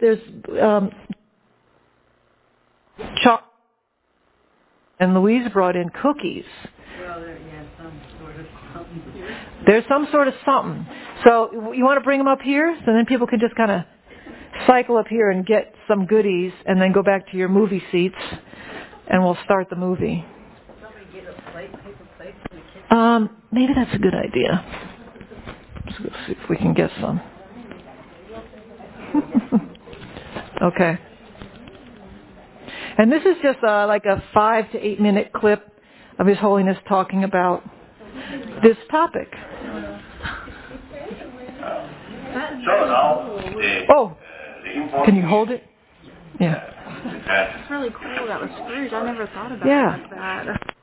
S1: chocolate. And Louise brought in cookies.
S5: Well, some sort of something.
S1: There's some sort of something. So you want to bring them up here, so then people can just kind of cycle up here and get some goodies, and then go back to your movie seats, and we'll start the movie.
S5: Somebody get a paper plate from the kitchen.
S1: Maybe that's a good idea. Let's go see if we can get some. Okay. And this is just like a 5 to 8 minute clip of His Holiness talking about this topic. Oh, can you hold it? Yeah.
S11: It's really cool. That was Scrooge. I never thought about
S1: Yeah.
S11: it like that.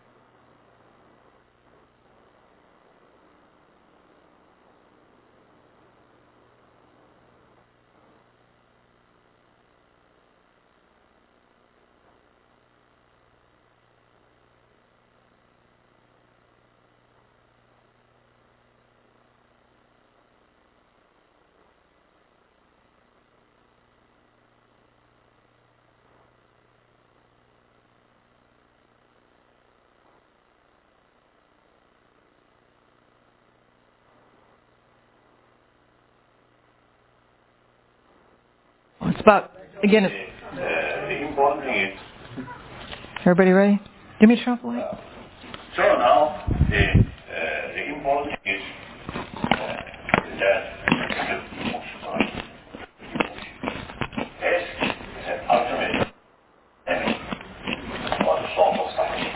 S1: But again,
S17: the important thing is.
S1: Everybody ready? Give me a trumpet light.
S17: So now the important thing is that S is an ultimate enemy for the source of suffering.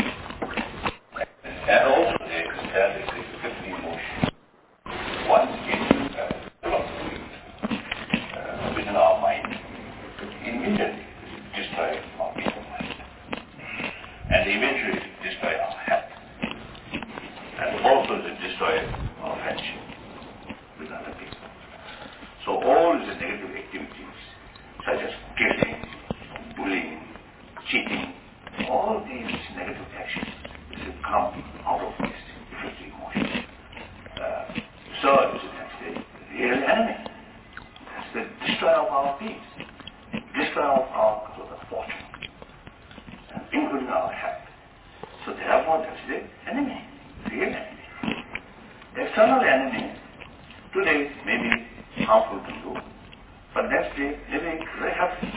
S17: And also that is the fifth emotion. Once it develops within our mind, immediately destroy our peace of mind. And eventually destroy our health. And also to destroy our friendship with other people. So all the negative activities, such as killing, bullying, cheating, all these negative actions should come out of this fifth emotion. So that's the real enemy. That's the destroyer of our peace, destroyer of our fortune, and including our health. So therefore that's the enemy, real enemy. The external enemy today may be harmful to you, but next day may be very helpful.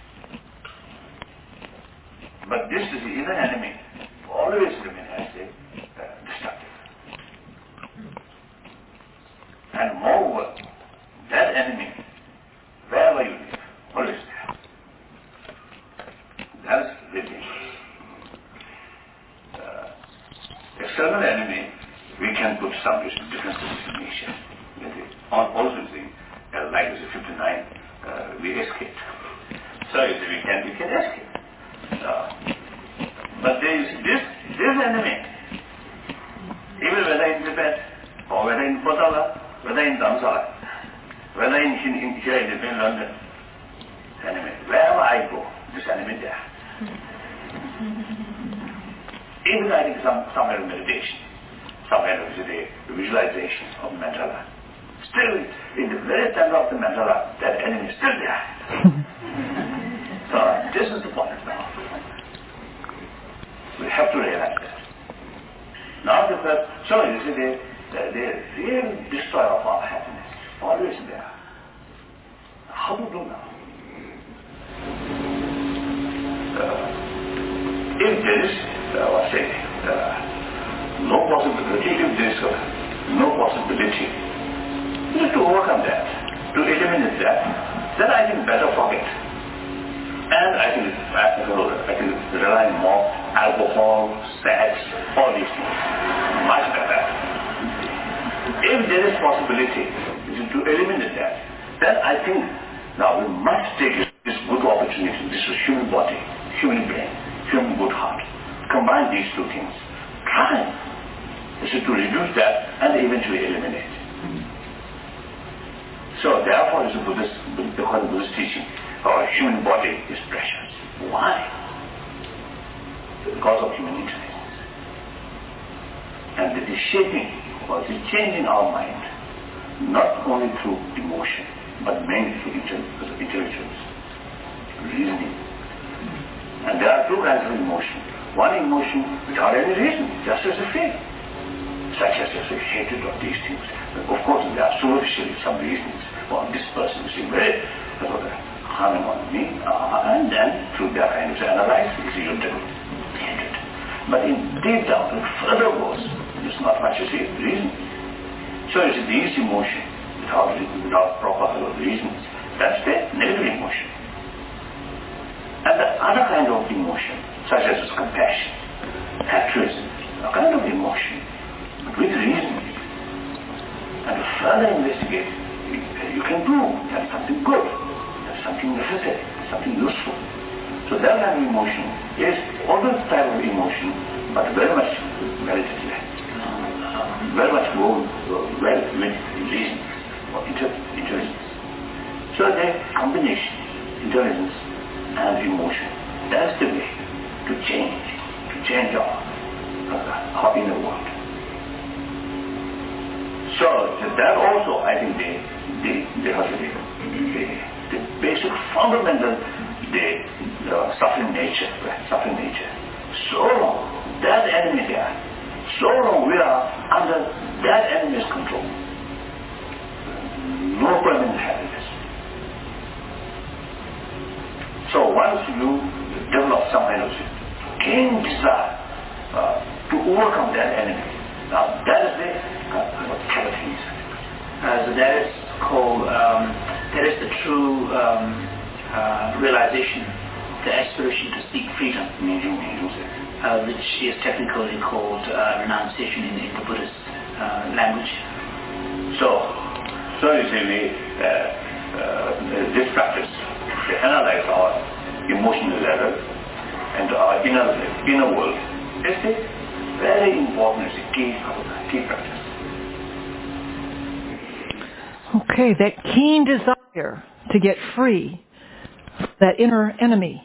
S17: But this is the inner enemy, always remain as a destructive. And moreover, that enemy, wherever you live, always there. That's the thing. External enemy, we can put some different designation. Also, like the 59, we escaped. So if we can escape. But there is this enemy, even whether in Tibet, or whether in Potala, whether in Dharamsala, whether here in London, enemy. Wherever I go, this enemy there. Even I think some kind of meditation, some kind of visualization of mandala. Still, in the very center of the mandala, that enemy is still there. So this is the point now. We have to realize that. Now so you see the real destroyer of our happiness, always there. How to do now? If there is, no possibility, if there is no possibility, we need to overcome that, to eliminate that, then I think better forget. And I can rely more alcohol, sex, all these things. Much better. If there is possibility to eliminate that, then I think now we must take this good opportunity, this human body, human brain, human good heart, combine these two things. Try to reduce that and eventually eliminate. So therefore, according to Buddhist teaching, our human body is precious. Why? Because of human intelligence. And it is shaping or it is changing our mind, not only through emotion, but mainly through intelligence, reasoning. And there are two kinds of emotion. One emotion without any reason, just as a feeling, such as a hatred of these things. But of course, there are superficially some reasons. Well, this person is very harming on me, and then through that kind of analyze, is hatred. But in deep down, it further goes, there's not much as a reason. So it's these emotions, without proper reasons, that's the negative emotion. And the other kind of emotion, such as compassion, altruism, a kind of emotion, but with reason. And to further investigate, you can prove that's something good, that's something necessary, something useful. So that kind of emotion is always type of emotion, but very much meditative, very much well with reason or intelligence. So the combination, intelligence and emotion, that's the way to change our inner world. So that also, I think, the basic fundamental, the suffering nature. So long, that enemy there, so long we are under that enemy's control. No permanent happiness. same desire to overcome that enemy. Now that is the capitalism. So that is called, that is the true realization, the aspiration to seek freedom, which is technically called renunciation in the Buddhist language.
S18: So you see, this practice, we analyze our emotional level and our inner world. It's a very important, it's a key practice.
S1: Okay, that keen desire to get free, that inner enemy.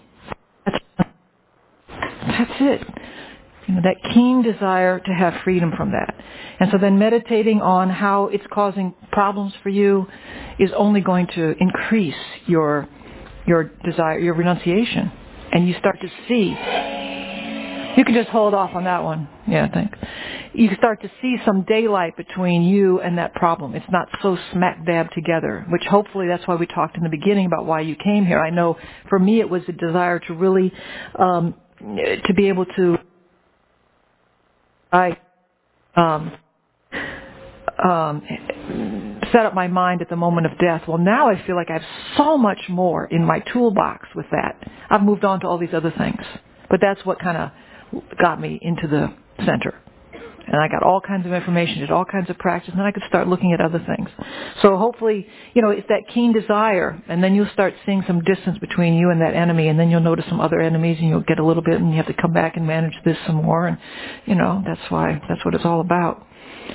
S1: That's it. That keen desire to have freedom from that. And so then meditating on how it's causing problems for you is only going to increase your desire, your renunciation. And you start to see. You can just hold off on that one. Yeah, I think. You start to see some daylight between you and that problem. It's not so smack dab together, which hopefully that's why we talked in the beginning about why you came here. I know for me it was a desire to really, to be able to, set up my mind at the moment of death. Well, now I feel like I have so much more in my toolbox with that. I've moved on to all these other things. But that's what kind of got me into the center. And I got all kinds of information, did all kinds of practice, and then I could start looking at other things. So hopefully, it's that keen desire, and then you'll start seeing some distance between you and that enemy, and then you'll notice some other enemies, and you'll get a little bit, and you have to come back and manage this some more, and, that's what it's all about.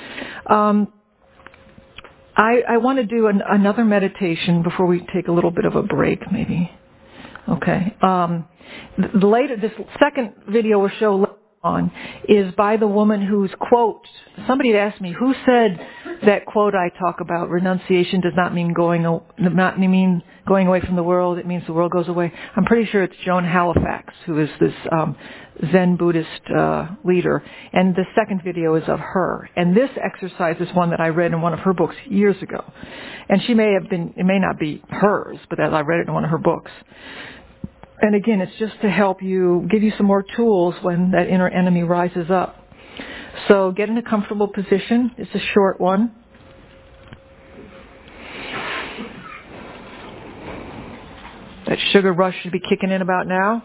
S1: I want to do another meditation before we take a little bit of a break, maybe. Okay. This second video we'll show later on is by the woman whose quote, somebody had asked me, who said that quote I talk about, renunciation does not mean going away from the world, it means the world goes away. I'm pretty sure it's Joan Halifax, who is this Zen Buddhist leader, and the second video is of her. And this exercise is one that I read in one of her books years ago. And it may not be hers, but as I read it in one of her books. And again, it's just to help you, give you some more tools when that inner enemy rises up. So get in a comfortable position. It's a short one. That sugar rush should be kicking in about now.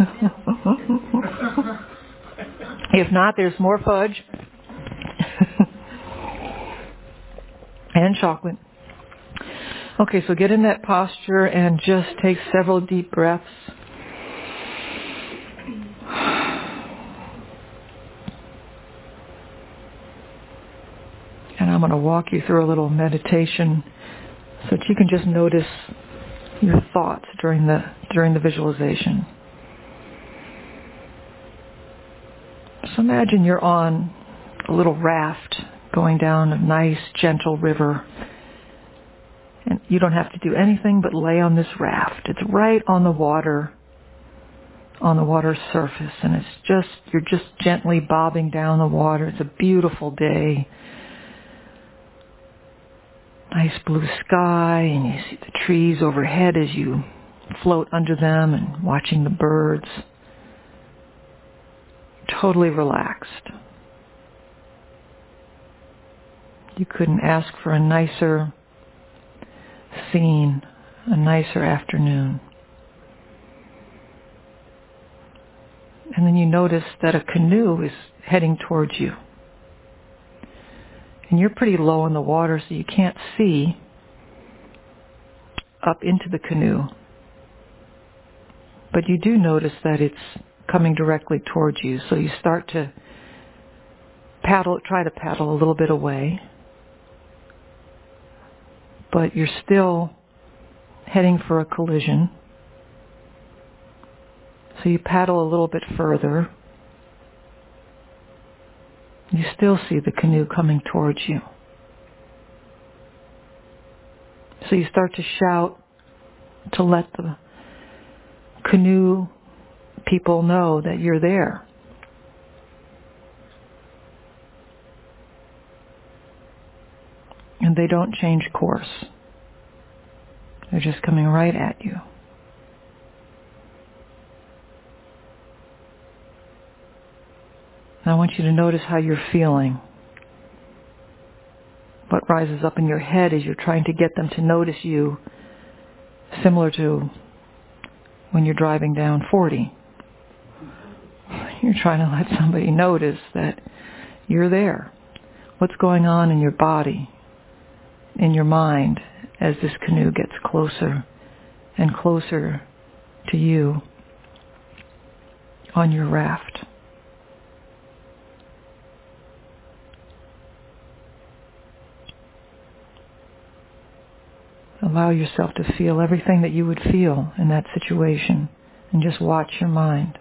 S1: If not, there's more fudge. And chocolate. Okay, so get in that posture and just take several deep breaths. And I'm going to walk you through a little meditation so that you can just notice your thoughts during the visualization. So imagine you're on a little raft going down a nice, gentle river. And you don't have to do anything but lay on this raft. It's right on the water's surface. And you're just gently bobbing down the water. It's a beautiful day. Nice blue sky, and you see the trees overhead as you float under them and watching the birds. Totally relaxed. You couldn't ask for a nicer scene, a nicer afternoon. And then you notice that a canoe is heading towards you. And you're pretty low in the water, so you can't see up into the canoe. But you do notice that it's coming directly towards you, so you start to try to paddle a little bit away. But you're still heading for a collision. So you paddle a little bit further. You still see the canoe coming towards you. So you start to shout to let the canoe people know that you're there. And they don't change course. They're just coming right at you. And I want you to notice how you're feeling. What rises up in your head as you're trying to get them to notice you, similar to when you're driving down 40. You're trying to let somebody notice that you're there. What's going on in your body, in your mind, as this canoe gets closer and closer to you on your raft. Allow yourself to feel everything that you would feel in that situation, and just watch your mind.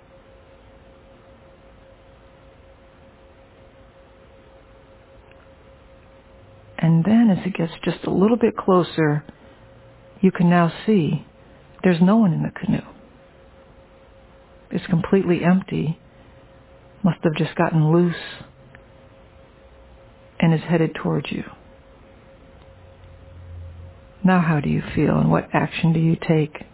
S1: And then as it gets just a little bit closer, you can now see there's no one in the canoe. It's completely empty. Must have just gotten loose and is headed towards you. Now how do you feel, and what action do you take?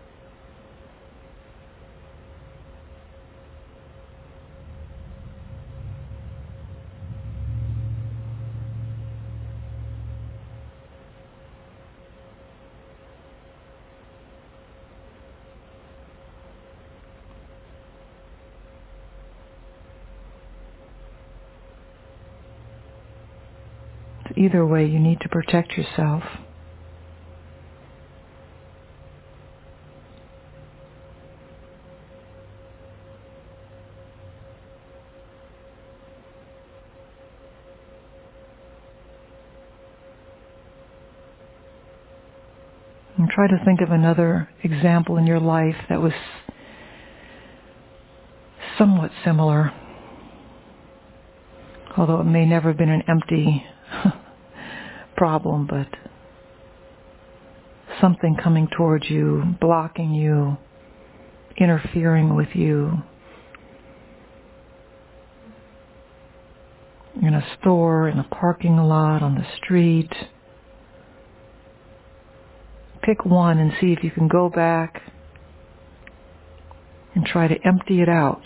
S1: Either way, you need to protect yourself. And try to think of another example in your life that was somewhat similar, although it may never have been an empty problem, but something coming towards you, blocking you, interfering with you. In a store, in a parking lot, on the street. Pick one and see if you can go back and try to empty it out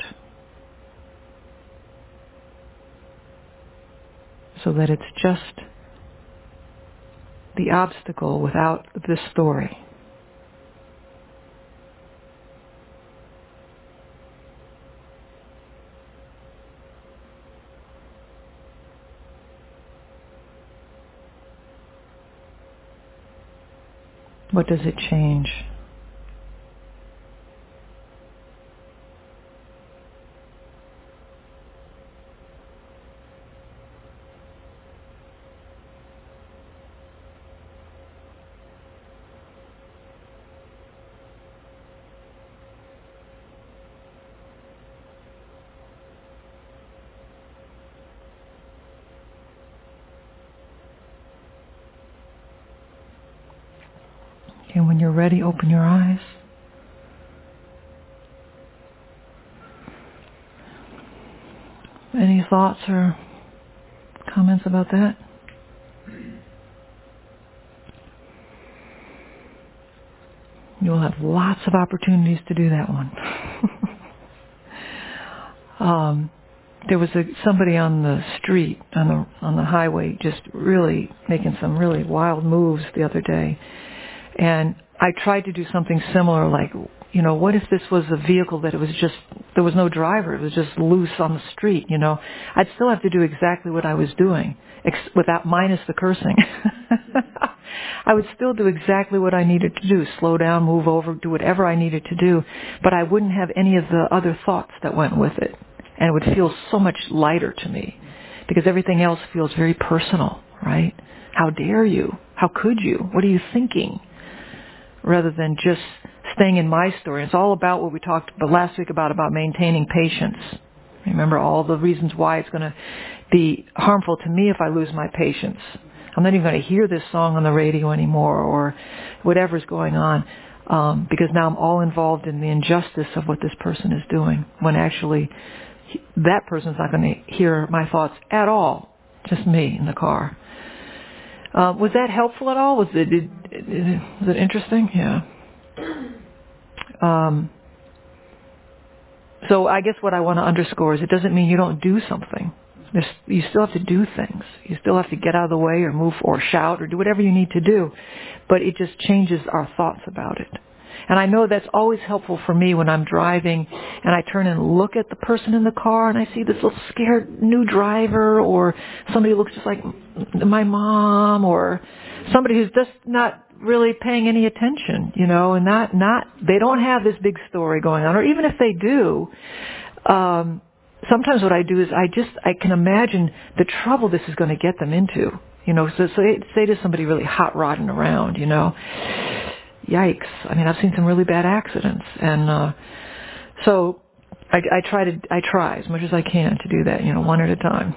S1: so that it's just the obstacle without this story. What does it change? And when you're ready, open your eyes. Any thoughts or comments about that? You'll have lots of opportunities to do that one. There was somebody on the street, on the highway, just really making some really wild moves the other day. And I tried to do something similar, like, what if this was a vehicle that there was no driver, it was just loose on the street, I'd still have to do exactly what I was doing, minus the cursing. I would still do exactly what I needed to do, slow down, move over, do whatever I needed to do, but I wouldn't have any of the other thoughts that went with it. And it would feel so much lighter to me, because everything else feels very personal, right? How dare you? How could you? What are you thinking? Rather than just staying in my story. It's all about what we talked about last week about maintaining patience. Remember all the reasons why it's going to be harmful to me if I lose my patience. I'm not even going to hear this song on the radio anymore, or whatever's going on, because now I'm all involved in the injustice of what this person is doing, when actually that person's not going to hear my thoughts at all, just me in the car. Was that helpful at all? Was it interesting? Yeah. So I guess what I want to underscore is it doesn't mean you don't do something. You still have to do things. You still have to get out of the way or move or shout or do whatever you need to do. But it just changes our thoughts about it. And I know that's always helpful for me when I'm driving and I turn and look at the person in the car and I see this little scared new driver or somebody who looks just like my mom or somebody who's just not really paying any attention, you know, and they don't have this big story going on. Or even if they do, sometimes what I do is I can imagine the trouble this is going to get them into, you know, so say to somebody really hot rodding around, you know. Yikes. I mean, I've seen some really bad accidents. And so I try as much as I can to do that, you know, one at a time.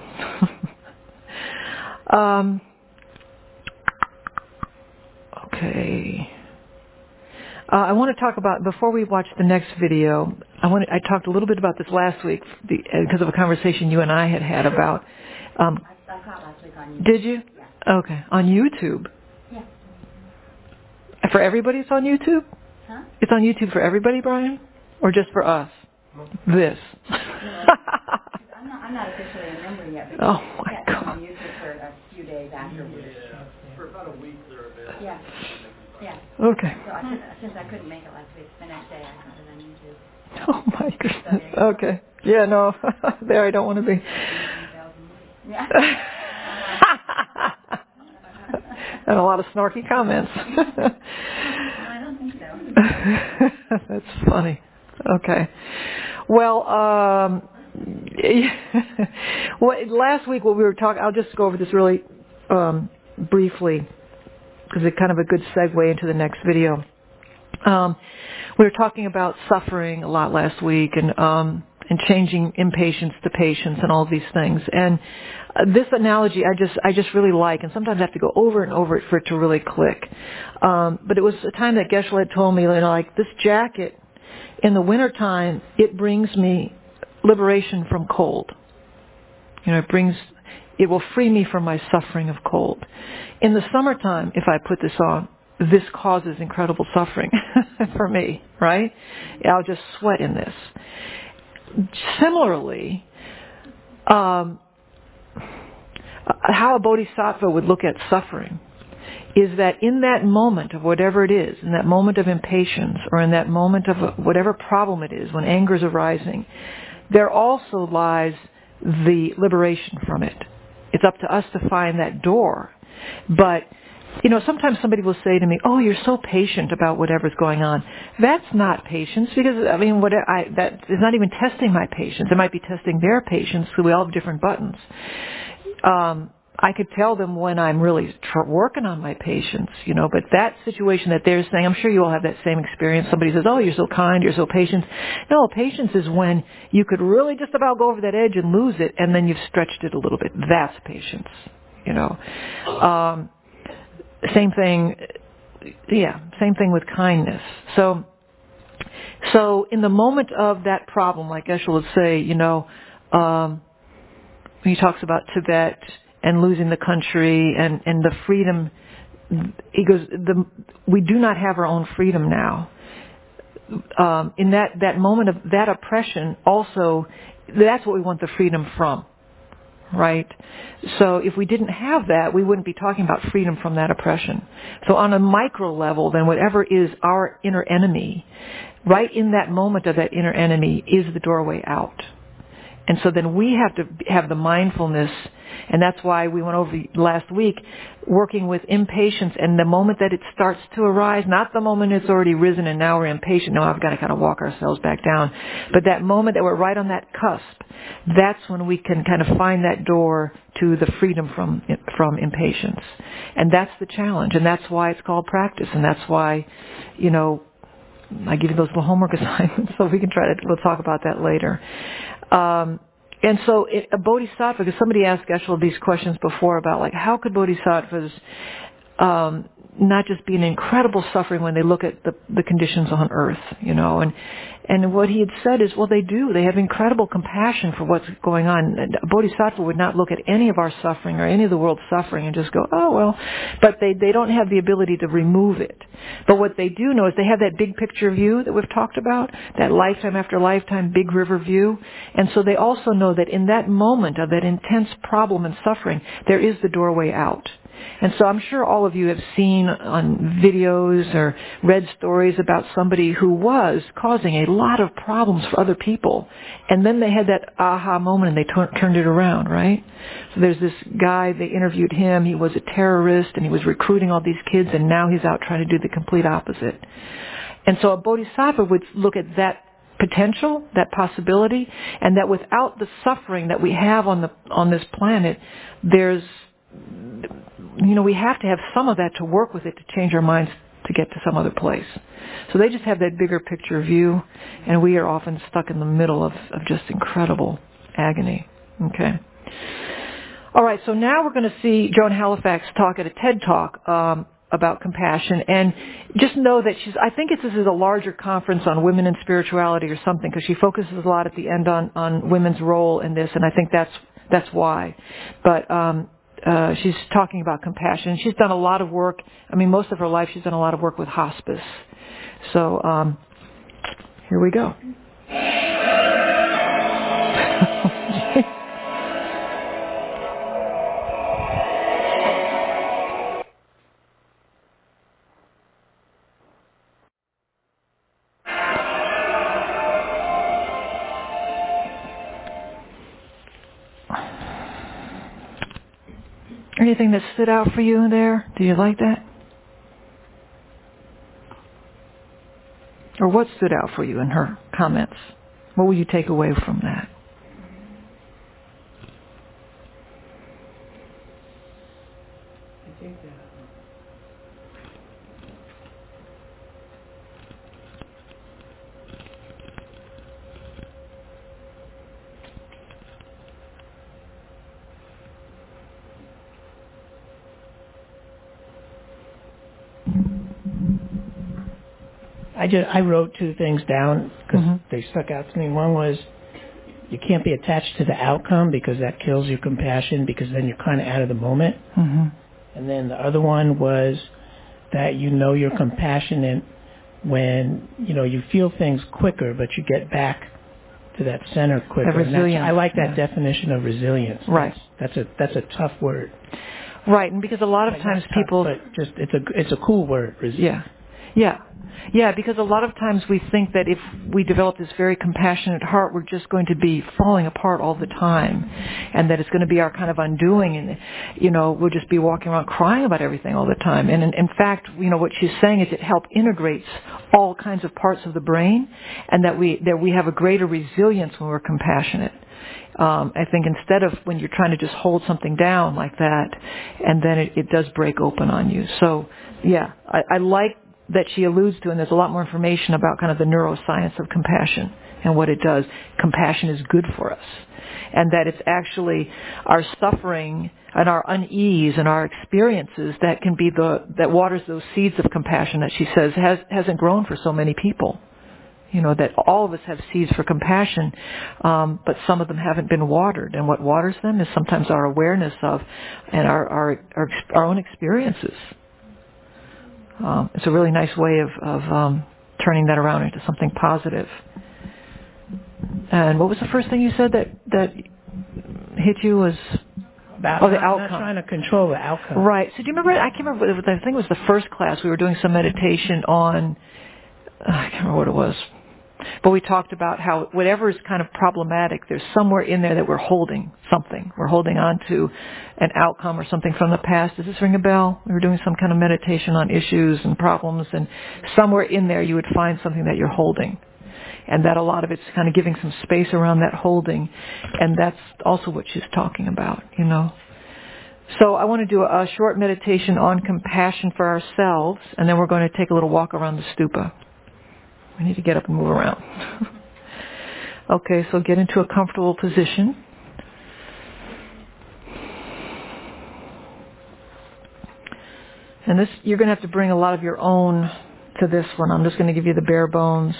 S1: Okay. I want to talk about, before we watch the next video, I talked a little bit about this last week because of a conversation you and I had about...
S2: I saw it last week on YouTube.
S1: Did you?
S2: Yeah.
S1: Okay. On YouTube?
S2: Yeah.
S1: For everybody it's on YouTube?
S2: Huh?
S1: It's on YouTube for everybody, Brian? Or just for us? This.
S2: I'm not officially a member yet. But
S1: oh, my God.
S2: On YouTube for a few days afterwards.
S6: Yeah. For about a week they're available.
S2: Yeah. Yeah.
S1: Okay.
S2: So since I couldn't make it last week, the next day I got it on YouTube.
S1: Oh, my goodness. Okay. Yeah, no. There I don't want to be.
S2: Yeah.
S1: And a lot of snarky comments.
S2: I don't think so.
S1: That's funny. Okay. Well, last week what we were talking, I'll just go over this really briefly because it's kind of a good segue into the next video. We were talking about suffering a lot last week and changing impatience to patience and all these things. And this analogy I just really like, and sometimes I have to go over and over it for it to really click. But it was a time that Geshe had told me, you know, like this jacket in the wintertime, it brings me liberation from cold. You know, it will free me from my suffering of cold. In the summertime, if I put this on, this causes incredible suffering for me, right? I'll just sweat in this. Similarly, how a bodhisattva would look at suffering is that in that moment of whatever it is, in that moment of impatience or in that moment of whatever problem it is, when anger is arising, there also lies the liberation from it. It's up to us to find that door. But, you know, sometimes somebody will say to me, oh, you're so patient about whatever's going on. That's not patience because, I mean, that is not even testing my patience. It might be testing their patience because we all have different buttons. I could tell them when I'm really working on my patience, you know, but that situation that they're saying, I'm sure you all have that same experience. Somebody says, oh, you're so kind, you're so patient. No, patience is when you could really just about go over that edge and lose it, and then you've stretched it a little bit. That's patience, you know. Same thing with kindness. So in the moment of that problem, like Geshe would say, you know, when he talks about Tibet and losing the country and the freedom, he goes, we do not have our own freedom now. In that moment of that oppression, also, that's what we want the freedom from, right? So if we didn't have that, we wouldn't be talking about freedom from that oppression. So on a micro level, then whatever is our inner enemy, right in that moment of that inner enemy is the doorway out. And so then we have to have the mindfulness, and that's why we went over last week, working with impatience, and the moment that it starts to arise, not the moment it's already risen and now we're impatient, now I've got to kind of walk ourselves back down, but that moment that we're right on that cusp, that's when we can kind of find that door to the freedom from impatience. And that's the challenge, and that's why it's called practice, and that's why, you know, I give you those little homework assignments so we'll talk about that later. And so a bodhisattva, because somebody asked Geshe these questions before about like how could bodhisattvas, not just be an incredible suffering when they look at the conditions on earth, and what he had said is, well, they do. They have incredible compassion for what's going on. A bodhisattva would not look at any of our suffering or any of the world's suffering and just go, oh, well, but they don't have the ability to remove it. But what they do know is they have that big picture view that we've talked about, that lifetime after lifetime big river view. And so they also know that in that moment of that intense problem and suffering, there is the doorway out. And so I'm sure all of you have seen on videos or read stories about somebody who was causing a lot of problems for other people. And then they had that aha moment and they turned it around, right? So there's this guy, they interviewed him. He was a terrorist and he was recruiting all these kids, and now he's out trying to do the complete opposite. And so a bodhisattva would look at that potential, that possibility, and that without the suffering that we have on this planet, there's, we have to have some of that to work with it to change our minds to get to some other place. So they just have that bigger picture view, and we are often stuck in the middle of just incredible agony. Okay. All right, so now we're going to see Joan Halifax talk at a TED Talk about compassion, and just know that I think this is a larger conference on women and spirituality or something, because she focuses a lot at the end on women's role in this, and I think that's why. But she's talking about compassion. She's done a lot of work. Most of her life she's done a lot of work with hospice. So here we go. Anything that stood out for you there? Do you like that? Or what stood out for you in her comments? What will you take away from that?
S4: I think that I wrote two things down because they stuck out to me. One was you can't be attached to the outcome because that kills your compassion, because then you're kind of out of the moment. And then the other one was that you're compassionate when you feel things quicker, but you get back to that center quicker.
S1: Resilience.
S4: I like that definition of resilience.
S1: Right.
S4: That's a tough word.
S1: Right, and because a lot of times people,
S4: but just it's a cool word.
S1: Yeah, because a lot of times we think that if we develop this very compassionate heart, we're just going to be falling apart all the time, and that it's going to be our kind of undoing, and we'll just be walking around crying about everything all the time. And in fact, what she's saying is it integrates all kinds of parts of the brain, and that we have a greater resilience when we're compassionate. I think instead of when you're trying to just hold something down like that, and then it does break open on you. So yeah, I like that she alludes to, and there's a lot more information about kind of the neuroscience of compassion and what it does. Compassion is good for us, and that it's actually our suffering and our unease and our experiences that can be that waters those seeds of compassion that she says hasn't grown for so many people. That all of us have seeds for compassion, but some of them haven't been watered, and what waters them is sometimes our awareness of and our own experiences. It's a really nice way of turning that around into something positive. And what was the first thing you said that hit you was
S4: the outcome. Not trying to control the outcome.
S1: Right. So do you remember? I can't remember. I think it was the first class we were doing some meditation on. I can't remember what it was. But we talked about how whatever is kind of problematic, there's somewhere in there that we're holding something. We're holding on to an outcome or something from the past. Does this ring a bell? We were doing some kind of meditation on issues and problems, and somewhere in there you would find something that you're holding. And that a lot of it's kind of giving some space around that holding. And that's also what she's talking about, So I want to do a short meditation on compassion for ourselves, and then we're going to take a little walk around the stupa. We need to get up and move around. Okay, so get into a comfortable position. And this, you're going to have to bring a lot of your own to this one. I'm just going to give you the bare bones.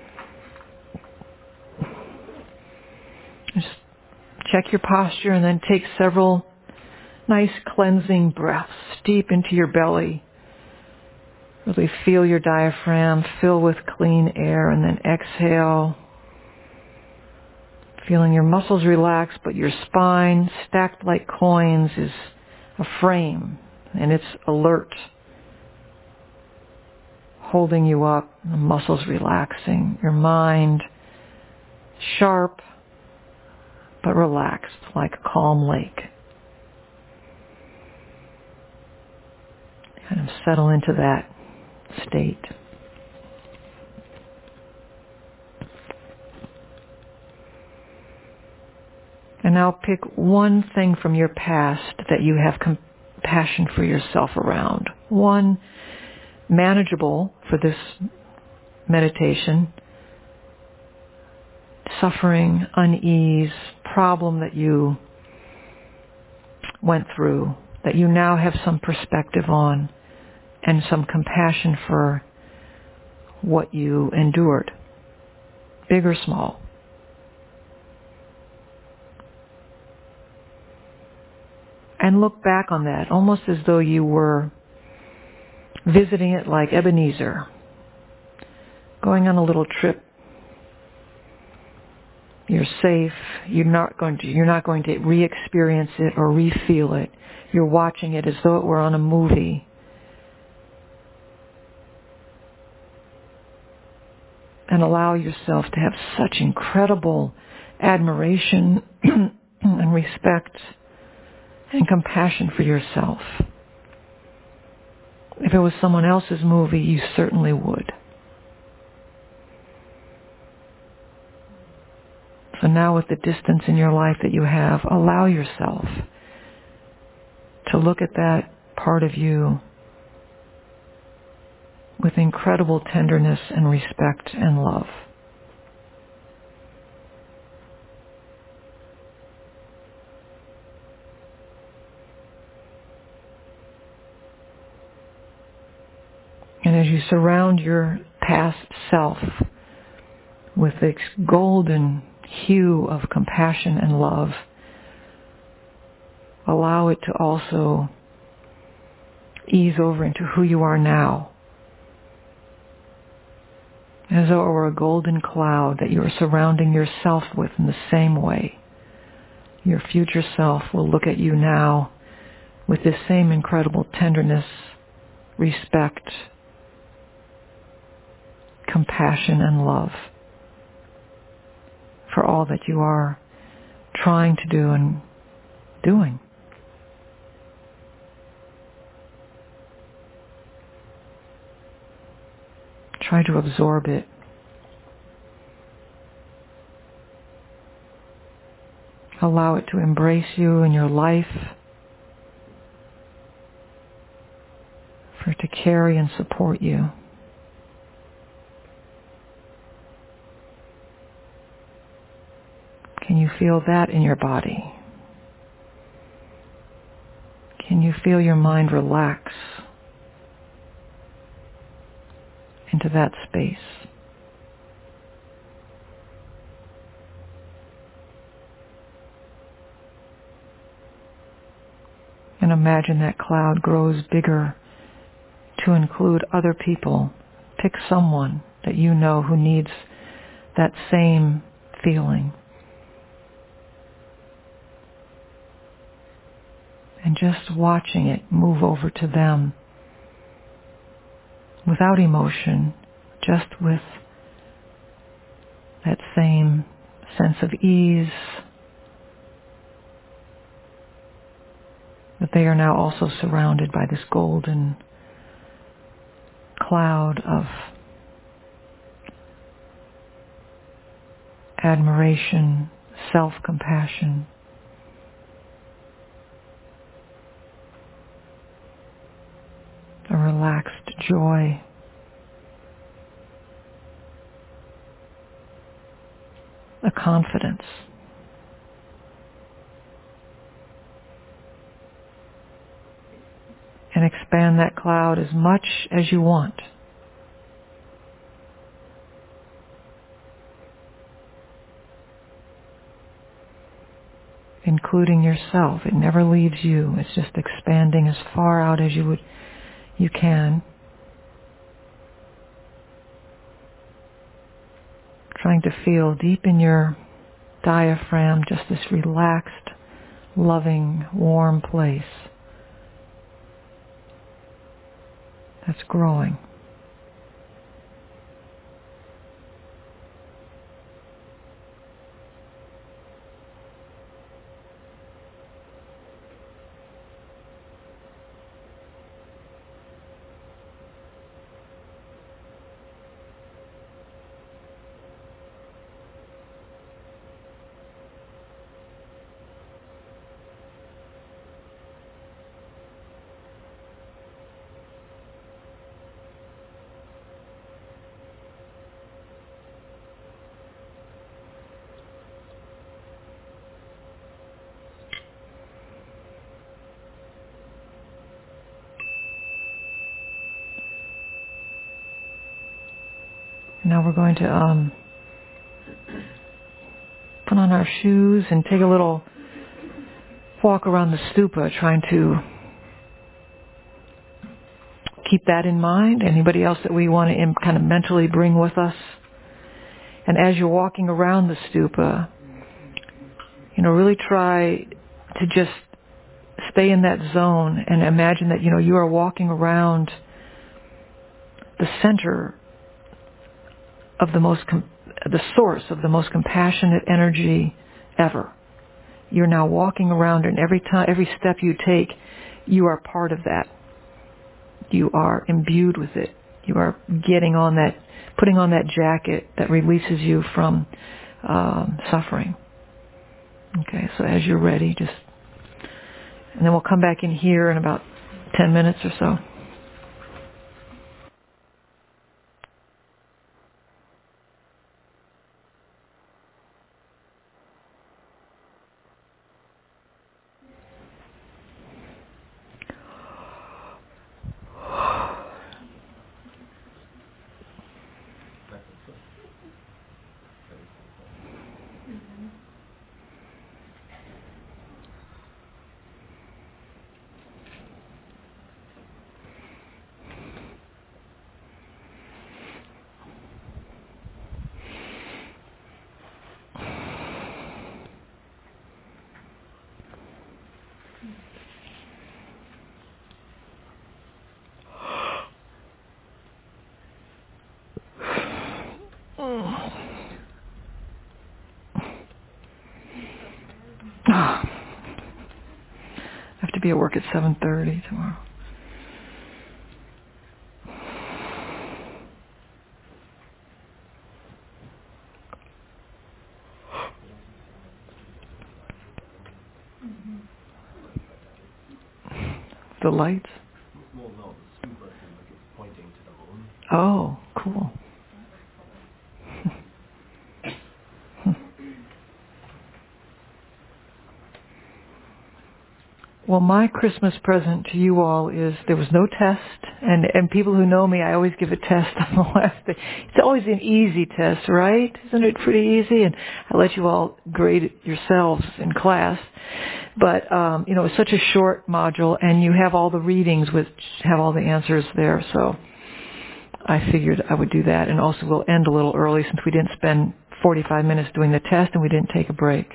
S1: Just check your posture and then take several nice cleansing breaths deep into your belly. Really feel your diaphragm fill with clean air, and then exhale. Feeling your muscles relax, but your spine, stacked like coins, is a frame, and it's alert, holding you up, the muscles relaxing, your mind sharp but relaxed like a calm lake. Kind of settle into that state. And now pick one thing from your past that you have compassion for yourself around. One manageable for this meditation, suffering, unease, problem that you went through, that you now have some perspective on and some compassion for what you endured, big or small. And look back on that almost as though you were visiting it like Ebenezer, going on a little trip. You're safe. You're not going to re-experience it or re-feel it. You're watching it as though it were on a movie. And allow yourself to have such incredible admiration and respect and compassion for yourself. If it was someone else's movie, you certainly would. So now, with the distance in your life that you have, allow yourself to look at that part of you with incredible tenderness and respect and love. And as you surround your past self with this golden hue of compassion and love, allow it to also ease over into who you are now, as though it were a golden cloud that you are surrounding yourself with in the same way. Your future self will look at you now with this same incredible tenderness, respect, compassion, and love for all that you are trying to do and doing. Try to absorb it. Allow it to embrace you in your life, for it to carry and support you. Can you feel that in your body? Can you feel your mind relax into that space? And imagine that cloud grows bigger to include other people. Pick someone that you know who needs that same feeling. And just watching it move over to them without emotion, just with that same sense of ease, that they are now also surrounded by this golden cloud of admiration, self-compassion, a relaxed joy, a confidence. And expect expand that cloud as much as you want. Including yourself. It never leaves you. It's just expanding as far out as you can. Trying to feel deep in your diaphragm just this relaxed, loving, warm place that's growing. Now we're going to put on our shoes and take a little walk around the stupa, trying to keep that in mind. Anybody else that we want to kind of mentally bring with us? And as you're walking around the stupa, really try to just stay in that zone and imagine that, you are walking around the center of the source of the most compassionate energy ever. You're now walking around, and every step you take, you are part of that. You are imbued with it. You are putting on that jacket that releases you from suffering. Okay, so as you're ready, and then we'll come back in here in about 10 minutes or so. I have to be at work at 7:30 tomorrow. The lights?
S15: Well, no, the super is pointing to the moon.
S1: Oh, cool. Well, my Christmas present to you all is there was no test, and people who know me, I always give a test on the last day. It's always an easy test, right? Isn't it pretty easy? And I let you all grade it yourselves in class. But, it's such a short module, and you have all the readings which have all the answers there, so I figured I would do that. And also we'll end a little early since we didn't spend 45 minutes doing the test and we didn't take a break.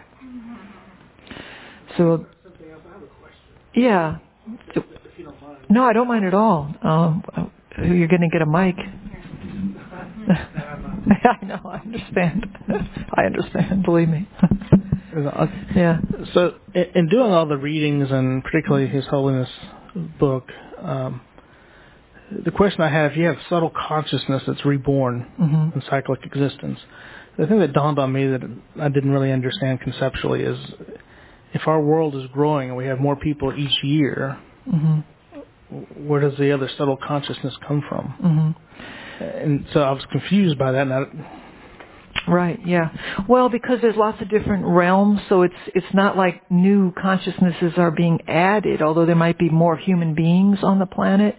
S1: So, yeah. No, I don't mind at all. You're going to get a mic. I know, I understand. I understand, believe me. Yeah.
S13: So, in doing all the readings, and particularly His Holiness book, the question I have, you have subtle consciousness that's reborn in cyclic existence. The thing that dawned on me that I didn't really understand conceptually is, if our world is growing and we have more people each year, where does the other subtle consciousness come from? And so I was confused by that, and
S1: Right, yeah. Well, because there's lots of different realms, so it's not like new consciousnesses are being added, although there might be more human beings on the planet.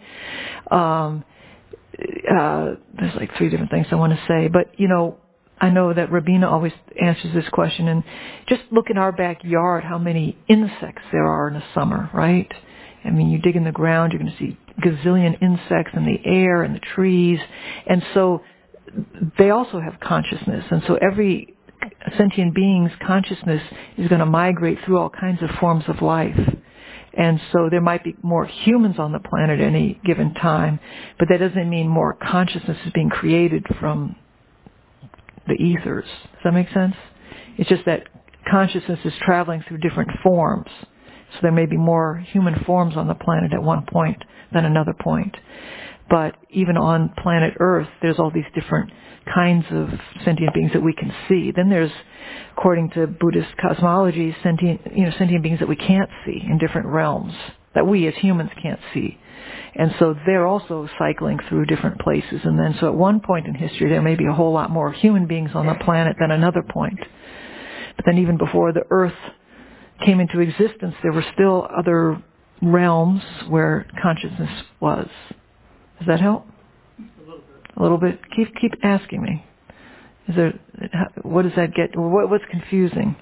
S1: There's like 3 different things I want to say, but I know that Rabina always answers this question, and just look in our backyard how many insects there are in the summer, right? I mean, you dig in the ground, you're going to see gazillion insects in the air and the trees, and so they also have consciousness, and so every sentient being's consciousness is going to migrate through all kinds of forms of life. And so there might be more humans on the planet at any given time, but that doesn't mean more consciousness is being created from the ethers. Does that make sense? It's just that consciousness is traveling through different forms. So there may be more human forms on the planet at one point than another point. But even on planet Earth, there's all these different kinds of sentient beings that we can see. Then there's, according to Buddhist cosmology, sentient beings that we can't see in different realms, that we as humans can't see. And so they're also cycling through different places. And then so at one point in history, there may be a whole lot more human beings on the planet than another point. But then even before the Earth came into existence, there were still other realms where consciousness was. Does that help? A little bit. Keep asking me. What does that get? What's confusing?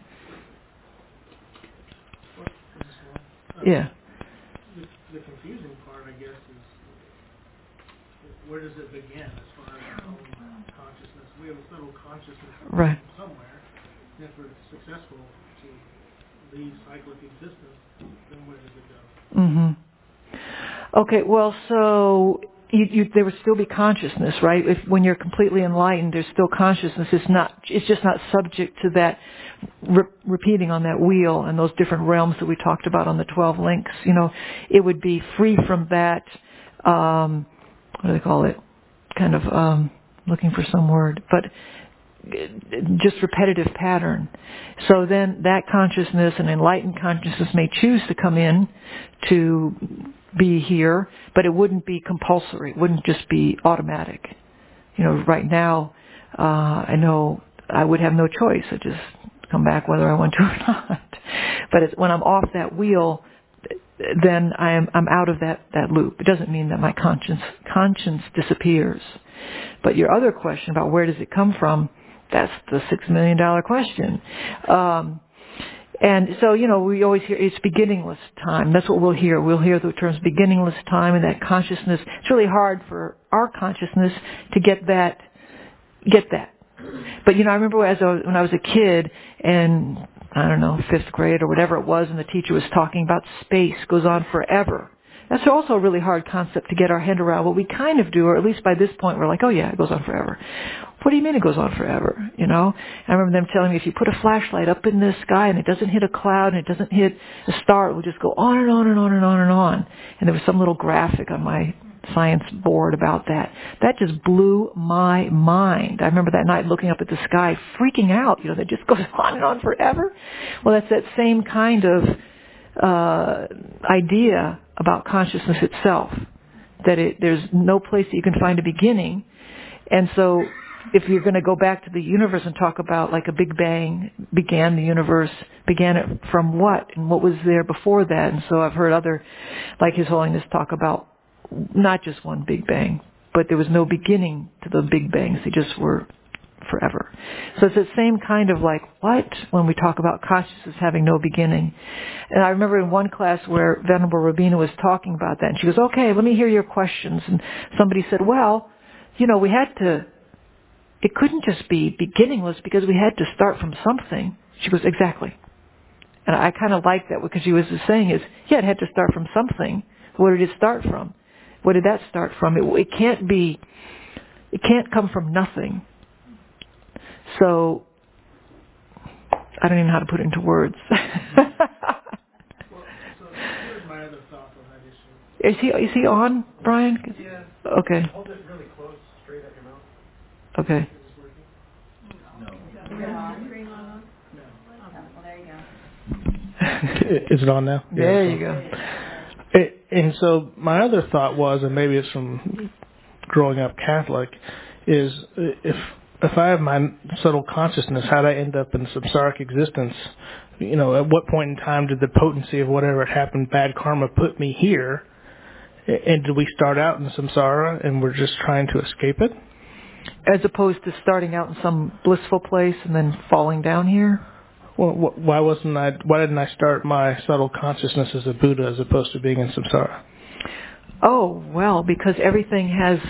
S1: Yeah.
S13: The confusing part, I guess, is where does it begin as far as our own consciousness? We have a subtle consciousness
S1: right.
S13: somewhere. And if we're successful to leave cyclic existence, then where does it go?
S1: Mm-hmm. Okay, well, so there would still be consciousness, right? When you're completely enlightened, there's still consciousness. It's just not subject to that repeating on that wheel and those different realms that we talked about on the 12 links. It would be free from that, what do they call it? Kind of, looking for some word, but just repetitive pattern. So then that consciousness and enlightened consciousness may choose to come in to be here, but it wouldn't be compulsory. It wouldn't just be automatic. Right now, I know I would have no choice. I just come back whether I want to or not. But when I'm off that wheel, then I'm out of that loop. It doesn't mean that my conscience disappears. But your other question about where does it come from, that's the $6 million question. And so, we always hear it's beginningless time. That's what we'll hear. We'll hear the terms beginningless time and that consciousness. It's really hard for our consciousness to get that. But, I remember when I was a kid and, I don't know, 5th grade or whatever it was, and the teacher was talking about space goes on forever. That's also a really hard concept to get our head around. What we kind of do, or at least by this point, we're like, oh yeah, it goes on forever. What do you mean it goes on forever? I remember them telling me if you put a flashlight up in the sky and it doesn't hit a cloud and it doesn't hit a star, it will just go on and on and on and on and on. And there was some little graphic on my science board about that. That just blew my mind. I remember that night looking up at the sky, freaking out. That just goes on and on forever. Well, that's that same kind of idea about consciousness itself, that there's no place that you can find a beginning. And so if you're going to go back to the universe and talk about like a Big Bang, began the universe, began it from what? And what was there before that? And so I've heard other, like His Holiness, talk about not just one Big Bang, but there was no beginning to the Big Bangs. They just were forever. So it's the same kind of like, what? When we talk about consciousness having no beginning. And I remember in one class where Venerable Rabina was talking about that, and she goes, okay, let me hear your questions. And somebody said, well, it couldn't just be beginningless because we had to start from something. She goes, exactly. And I kind of like that because she was just saying is, yeah, it had to start from something. Where did it start from? What did that start from? It can't come from nothing. So, I don't even know how to put it into words.
S13: Here's my other thought on that issue.
S1: Is he on, Brian?
S13: Yeah.
S1: Okay.
S13: Hold it really close, straight at your mouth.
S1: Okay.
S13: Is it on now?
S1: There you go.
S13: And so my other thought was, and maybe it's from growing up Catholic, is if if I have my subtle consciousness, how did I end up in samsaric existence? You know, at what point in time did the potency of whatever had happened, bad karma, put me here? And did we start out in samsara and we're just trying to escape it?
S1: As opposed to starting out in some blissful place and then falling down here?
S13: Well, why didn't I start my subtle consciousness as a Buddha as opposed to being in samsara?
S1: Oh, well, because everything has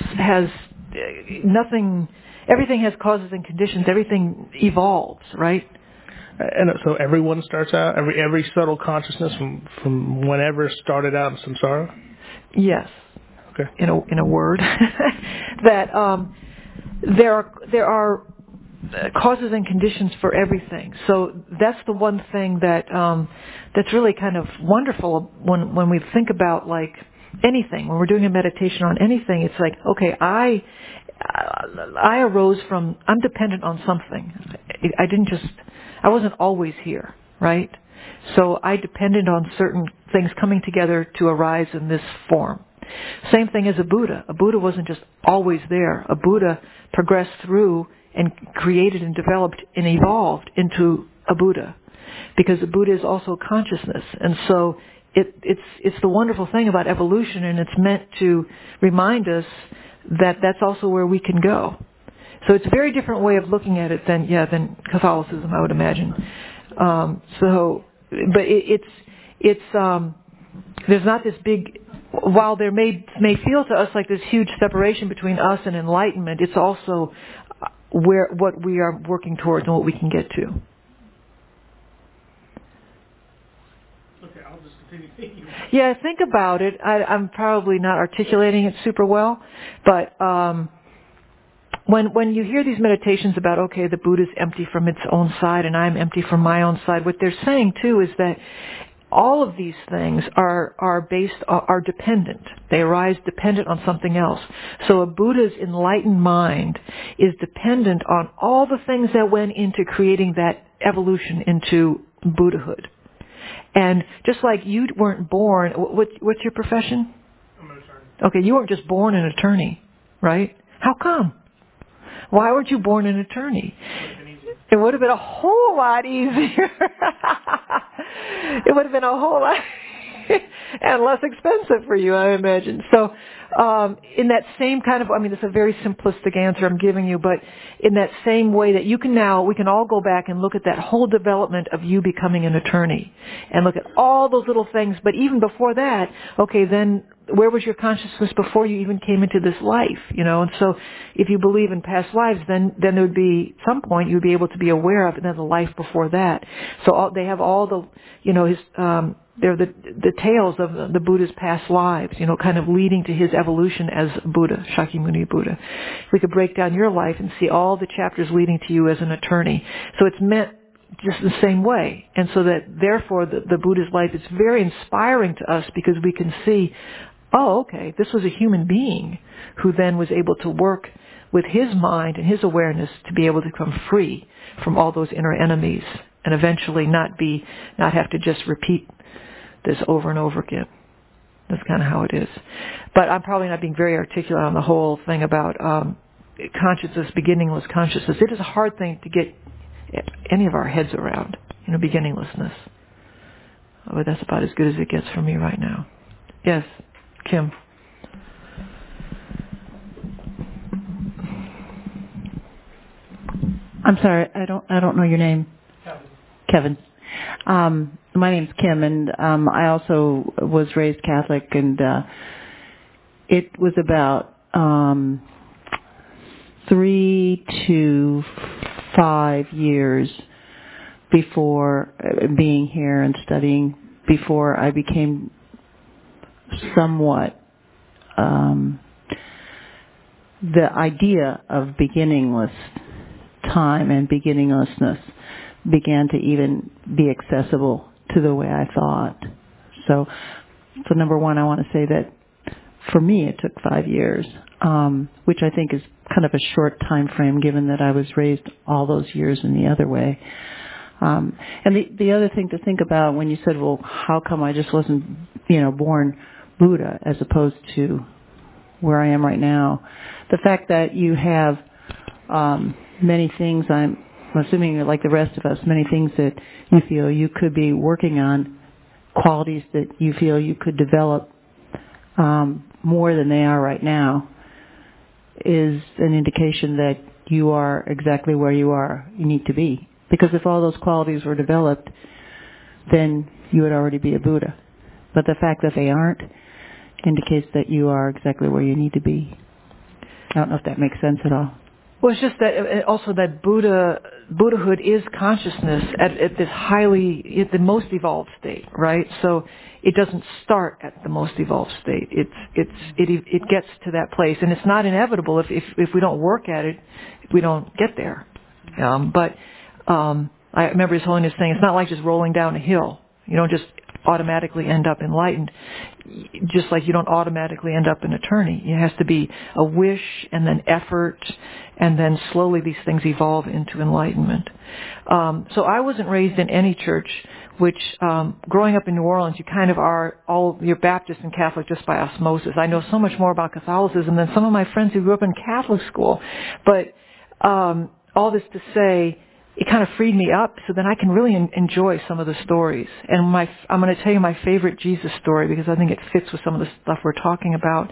S1: causes and conditions. Everything evolves, right?
S13: And so everyone starts out, every subtle consciousness from whenever started out in samsara?
S1: Yes.
S13: Okay.
S1: In a word, that there are causes and conditions for everything. So that's the one thing that's really kind of wonderful when we think about like anything. When we're doing a meditation on anything, it's like, okay, I arose from, I'm dependent on something. I wasn't always here, right? So I depended on certain things coming together to arise in this form. Same thing as a Buddha. A Buddha wasn't just always there. A Buddha progressed through and created and developed and evolved into a Buddha, because a Buddha is also consciousness. And so it's the wonderful thing about evolution, and it's meant to remind us that that's also where we can go. So it's a very different way of looking at it than Catholicism, I would imagine. But it's there's not this big, while there may feel to us like this huge separation between us and enlightenment, it's also what we are working towards and what we can get to.
S13: Okay, I'll just continue thinking.
S1: Yeah, think about it. I'm probably not articulating it super well, but when you hear these meditations about, okay, the Buddha's empty from its own side and I'm empty from my own side, what they're saying too is that all of these things are dependent. They arise dependent on something else. So a Buddha's enlightened mind is dependent on all the things that went into creating that evolution into Buddhahood. And just like you weren't born, what's your profession?
S13: I'm an attorney.
S1: Okay, you weren't just born an attorney, right? How come? Why weren't you born an attorney? It would have been a whole lot easier. It would have been a whole lot and less expensive for you, I imagine. So in that same kind of, it's a very simplistic answer I'm giving you, but in that same way that we can all go back and look at that whole development of you becoming an attorney and look at all those little things. But even before that, okay, then where was your consciousness before you even came into this life? And so if you believe in past lives, then there would be some point you'd be able to be aware of the life before that. So they have all the, they're the tales of the Buddha's past lives, kind of leading to his evolution as Buddha, Shakyamuni Buddha. We could break down your life and see all the chapters leading to you as an attorney. So it's meant just the same way. And so that therefore the Buddha's life is very inspiring to us, because we can see, oh, okay, this was a human being who then was able to work with his mind and his awareness to be able to come free from all those inner enemies and eventually not have to just repeat this over and over again. That's kind of how it is. But I'm probably not being very articulate on the whole thing about consciousness, beginningless consciousness. It is a hard thing to get any of our heads around, beginninglessness. But that's about as good as it gets for me right now. Yes, Kim.
S5: I'm sorry, I don't know your name. Kevin. My name's Kim, and I also was raised Catholic, and it was about 3 to 5 years before being here and studying, before I became somewhat the idea of beginningless time and beginninglessness began to even be accessible to the way I thought. So number one, I want to say that for me it took 5 years, which I think is kind of a short time frame given that I was raised all those years in the other way. And the other thing to think about when you said, well, how come I just wasn't, born Buddha as opposed to where I am right now? The fact that you have many things, I'm assuming like the rest of us, many things that you feel you could be working on, qualities that you feel you could develop more than they are right now, is an indication that you are exactly where you need to be. Because if all those qualities were developed, then you would already be a Buddha. But the fact that they aren't indicates that you are exactly where you need to be. I don't know if that makes sense at all.
S1: Well, it's just that also that Buddhahood is consciousness at the most evolved state, right? So it doesn't start at the most evolved state. It gets to that place, and it's not inevitable. If we don't work at it, we don't get there. But I remember His Holiness saying it's not like just rolling down a hill. You don't just automatically end up enlightened, just like you don't automatically end up an attorney. It has to be a wish and then effort, and then slowly these things evolve into enlightenment. So I wasn't raised in any church, which growing up in New Orleans, you kind of you're Baptist and Catholic just by osmosis. I know so much more about Catholicism than some of my friends who grew up in Catholic school. But all this to say, it kind of freed me up so then I can really enjoy some of the stories. And I'm going to tell you my favorite Jesus story because I think it fits with some of the stuff we're talking about.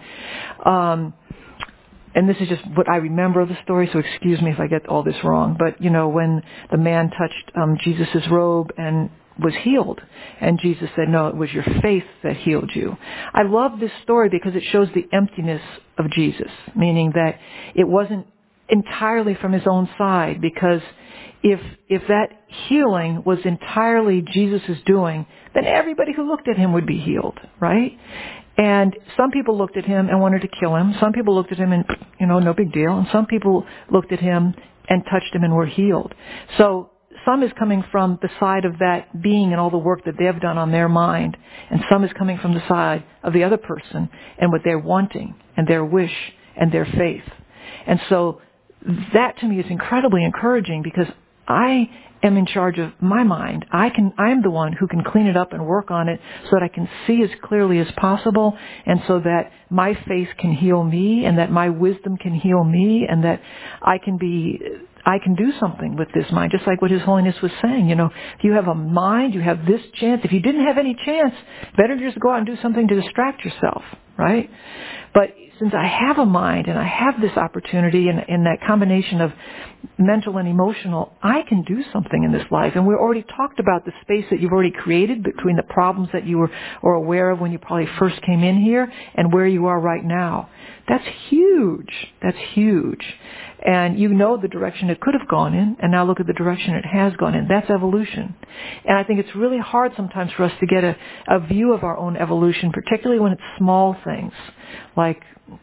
S1: And this is just what I remember of the story, so excuse me if I get all this wrong. But, when the man touched Jesus' robe and was healed, and Jesus said, no, it was your faith that healed you. I love this story because it shows the emptiness of Jesus, meaning that it wasn't entirely from His own side, because if that healing was entirely Jesus' doing, then everybody who looked at Him would be healed, right? And some people looked at Him and wanted to kill Him. Some people looked at Him and, no big deal. And some people looked at Him and touched Him and were healed. So some is coming from the side of that being and all the work that they've done on their mind. And some is coming from the side of the other person and what they're wanting and their wish and their faith. And so that to me is incredibly encouraging because I am in charge of my mind. I am the one who can clean it up and work on it so that I can see as clearly as possible, and so that my faith can heal me, and that my wisdom can heal me, and that I can do something with this mind, just like what His Holiness was saying. If you have a mind, you have this chance. If you didn't have any chance, better just go out and do something to distract yourself, right? But since I have a mind and I have this opportunity and that combination of mental and emotional, I can do something in this life. And we already talked about the space that you've already created between the problems that you were aware of when you probably first came in here and where you are right now. That's huge. That's huge. And the direction it could have gone in, and now look at the direction it has gone in. That's evolution. And I think it's really hard sometimes for us to get a view of our own evolution, particularly when it's small things. Like,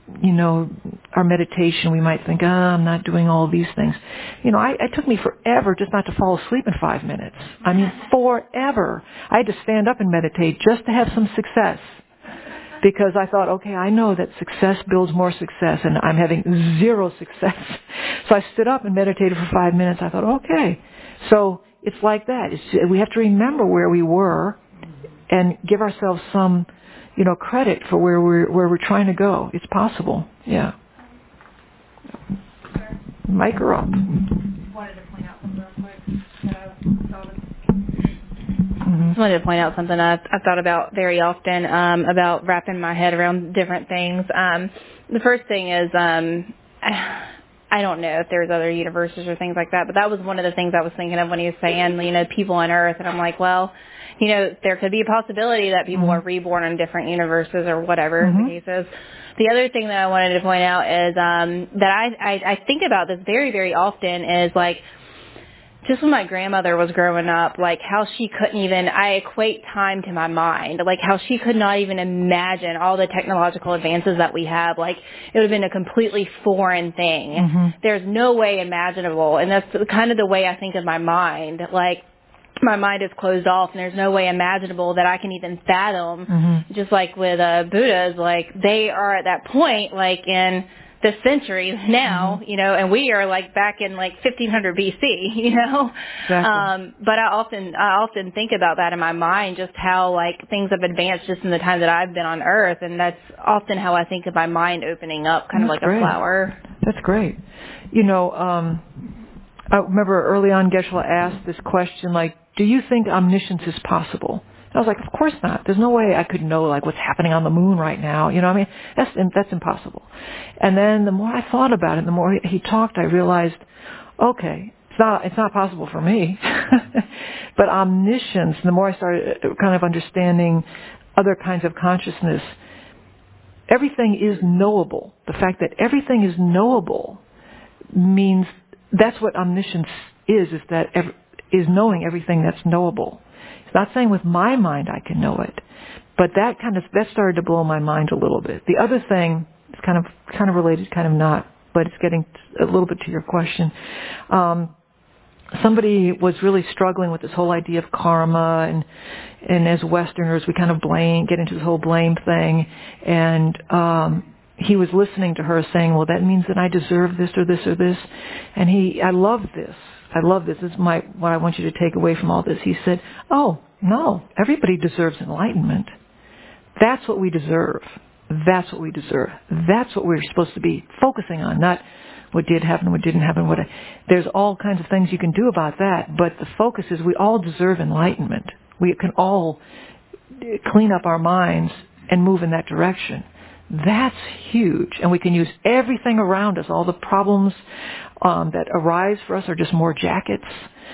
S1: our meditation, we might think, I'm not doing all these things. It took me forever just not to fall asleep in 5 minutes. I mean, forever. I had to stand up and meditate just to have some success. Because I thought, okay, I know that success builds more success, and I'm having zero success. So I stood up and meditated for 5 minutes. I thought, okay. So it's like that. We have to remember where we were and give ourselves some, credit for where we're trying to go. It's possible. Yeah. Mic her up.
S16: Wanted to point out something real quick. Just wanted to point out something I thought about very often about wrapping my head around different things. The first thing is I don't know if there's other universes or things like that, but that was one of the things I was thinking of when he was saying, people on Earth, and I'm like, well, there could be a possibility that people are reborn in different universes or whatever the case is. The other thing that I wanted to point out is that I think about this very, very often is like, just when my grandmother was growing up, like how she couldn't even, I equate time to my mind, like how she could not even imagine all the technological advances that we have. Like it would have been a completely foreign thing. There's no way imaginable. And that's kind of the way I think of my mind. Like my mind is closed off and there's no way imaginable that I can even fathom. Just like with Buddhas, like they are at that point, like in the centuries now, and we are like back in like 1500 BC, Exactly. But I often think about that in my mind, just how like things have advanced just in the time that I've been on Earth, and that's often how I think of my mind opening up, kind of like a flower.
S1: That's great. I remember early on Geshe-la asked this question, like, do you think omniscience is possible? And I was like, of course not. There's no way I could know, like, what's happening on the moon right now. You know what I mean? That's impossible. And then the more I thought about it, the more he talked, I realized, okay, it's not possible for me. But omniscience, the more I started kind of understanding other kinds of consciousness, everything is knowable. The fact that everything is knowable means that's what omniscience is that is knowing everything that's knowable. It's not saying with my mind I can know it, but that started to blow my mind a little bit. The other thing is kind of related, kind of not, but it's getting a little bit to your question. Somebody was really struggling with this whole idea of karma, and as Westerners we kind of get into this whole blame thing, and he was listening to her saying, well, that means that I deserve this or this or this, and I love this. This is what I want you to take away from all this. He said, oh, no, everybody deserves enlightenment. That's what we deserve. That's what we deserve. That's what we're supposed to be focusing on, not what did happen, what didn't happen. There's all kinds of things you can do about that, but the focus is we all deserve enlightenment. We can all clean up our minds and move in that direction. That's huge. And we can use everything around us. All the problems that arise for us are just more jackets.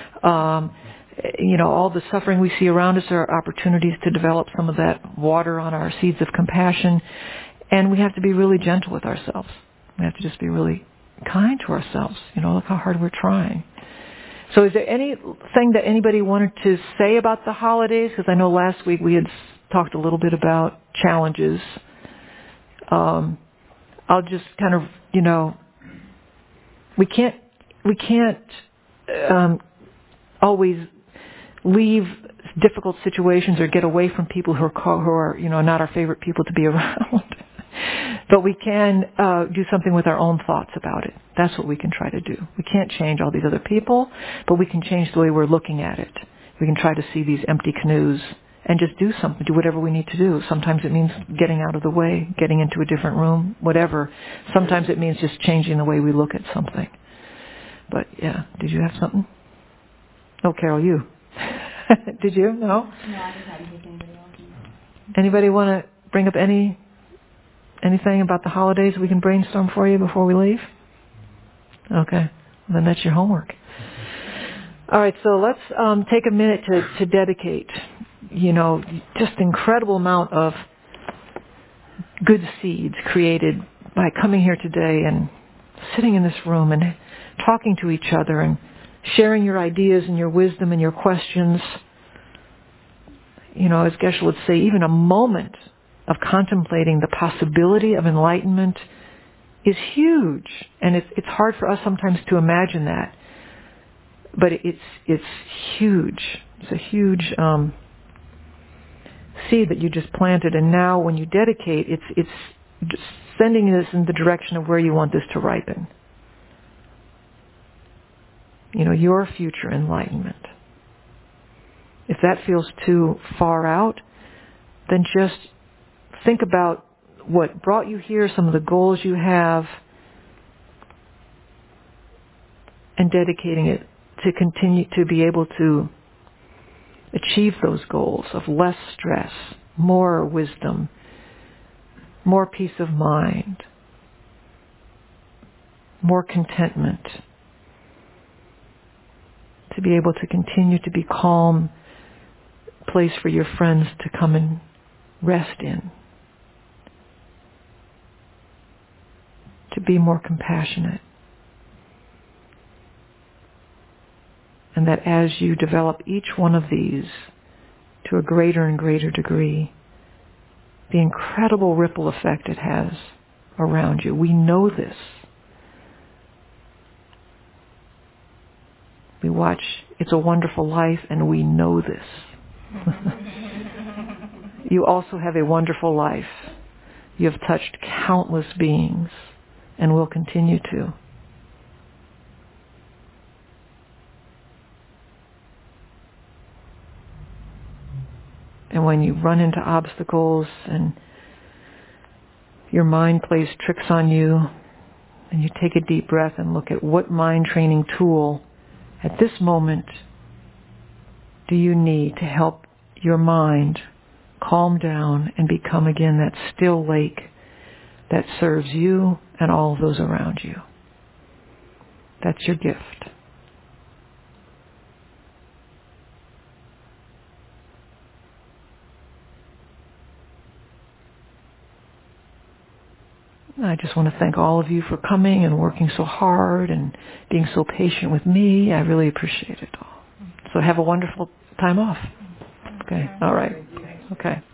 S1: All the suffering we see around us are opportunities to develop some of that water on our seeds of compassion. And we have to be really gentle with ourselves. We have to just be really kind to ourselves. Look how hard we're trying. So is there anything that anybody wanted to say about the holidays? Because I know last week we had talked a little bit about challenges. I'll just kind of, we can't always leave difficult situations or get away from people who are not our favorite people to be around. But we can do something with our own thoughts about it. That's what we can try to do. We can't change all these other people, but we can change the way we're looking at it. We can try to see these empty canoes and just do something, do whatever we need to do. Sometimes it means getting out of the way, getting into a different room, whatever. Sometimes it means just changing the way we look at something. But yeah, did you have something? Oh, Carol, you. Did you? No?
S2: No, I just hadn't seen anybody else.
S1: Anybody want to bring up anything about the holidays we can brainstorm for you before we leave? Okay. Then that's your homework. All right, so let's take a minute to dedicate, just incredible amount of good seeds created by coming here today and sitting in this room and talking to each other and sharing your ideas and your wisdom and your questions. As Geshe would say, even a moment of contemplating the possibility of enlightenment is huge. And it's hard for us sometimes to imagine that. But it's huge. It's a huge seed that you just planted. And now when you dedicate, it's just sending this in the direction of where you want this to ripen. Your future enlightenment. If that feels too far out, then just think about what brought you here, some of the goals you have, and dedicating it to continue to be able to achieve those goals of less stress, more wisdom, more peace of mind, more contentment, to be able to continue to be calm place for your friends to come and rest in, to be more compassionate. And that as you develop each one of these to a greater and greater degree, the incredible ripple effect it has around you. We know this. We watch It's a Wonderful Life and we know this. You also have a wonderful life. You have touched countless beings and will continue to. And when you run into obstacles and your mind plays tricks on you, and you take a deep breath and look at what mind training tool at this moment do you need to help your mind calm down and become again that still lake that serves you and all of those around you? That's your gift. I just want to thank all of you for coming and working so hard and being so patient with me. I really appreciate it all. So have a wonderful time off. Okay. All right. Okay.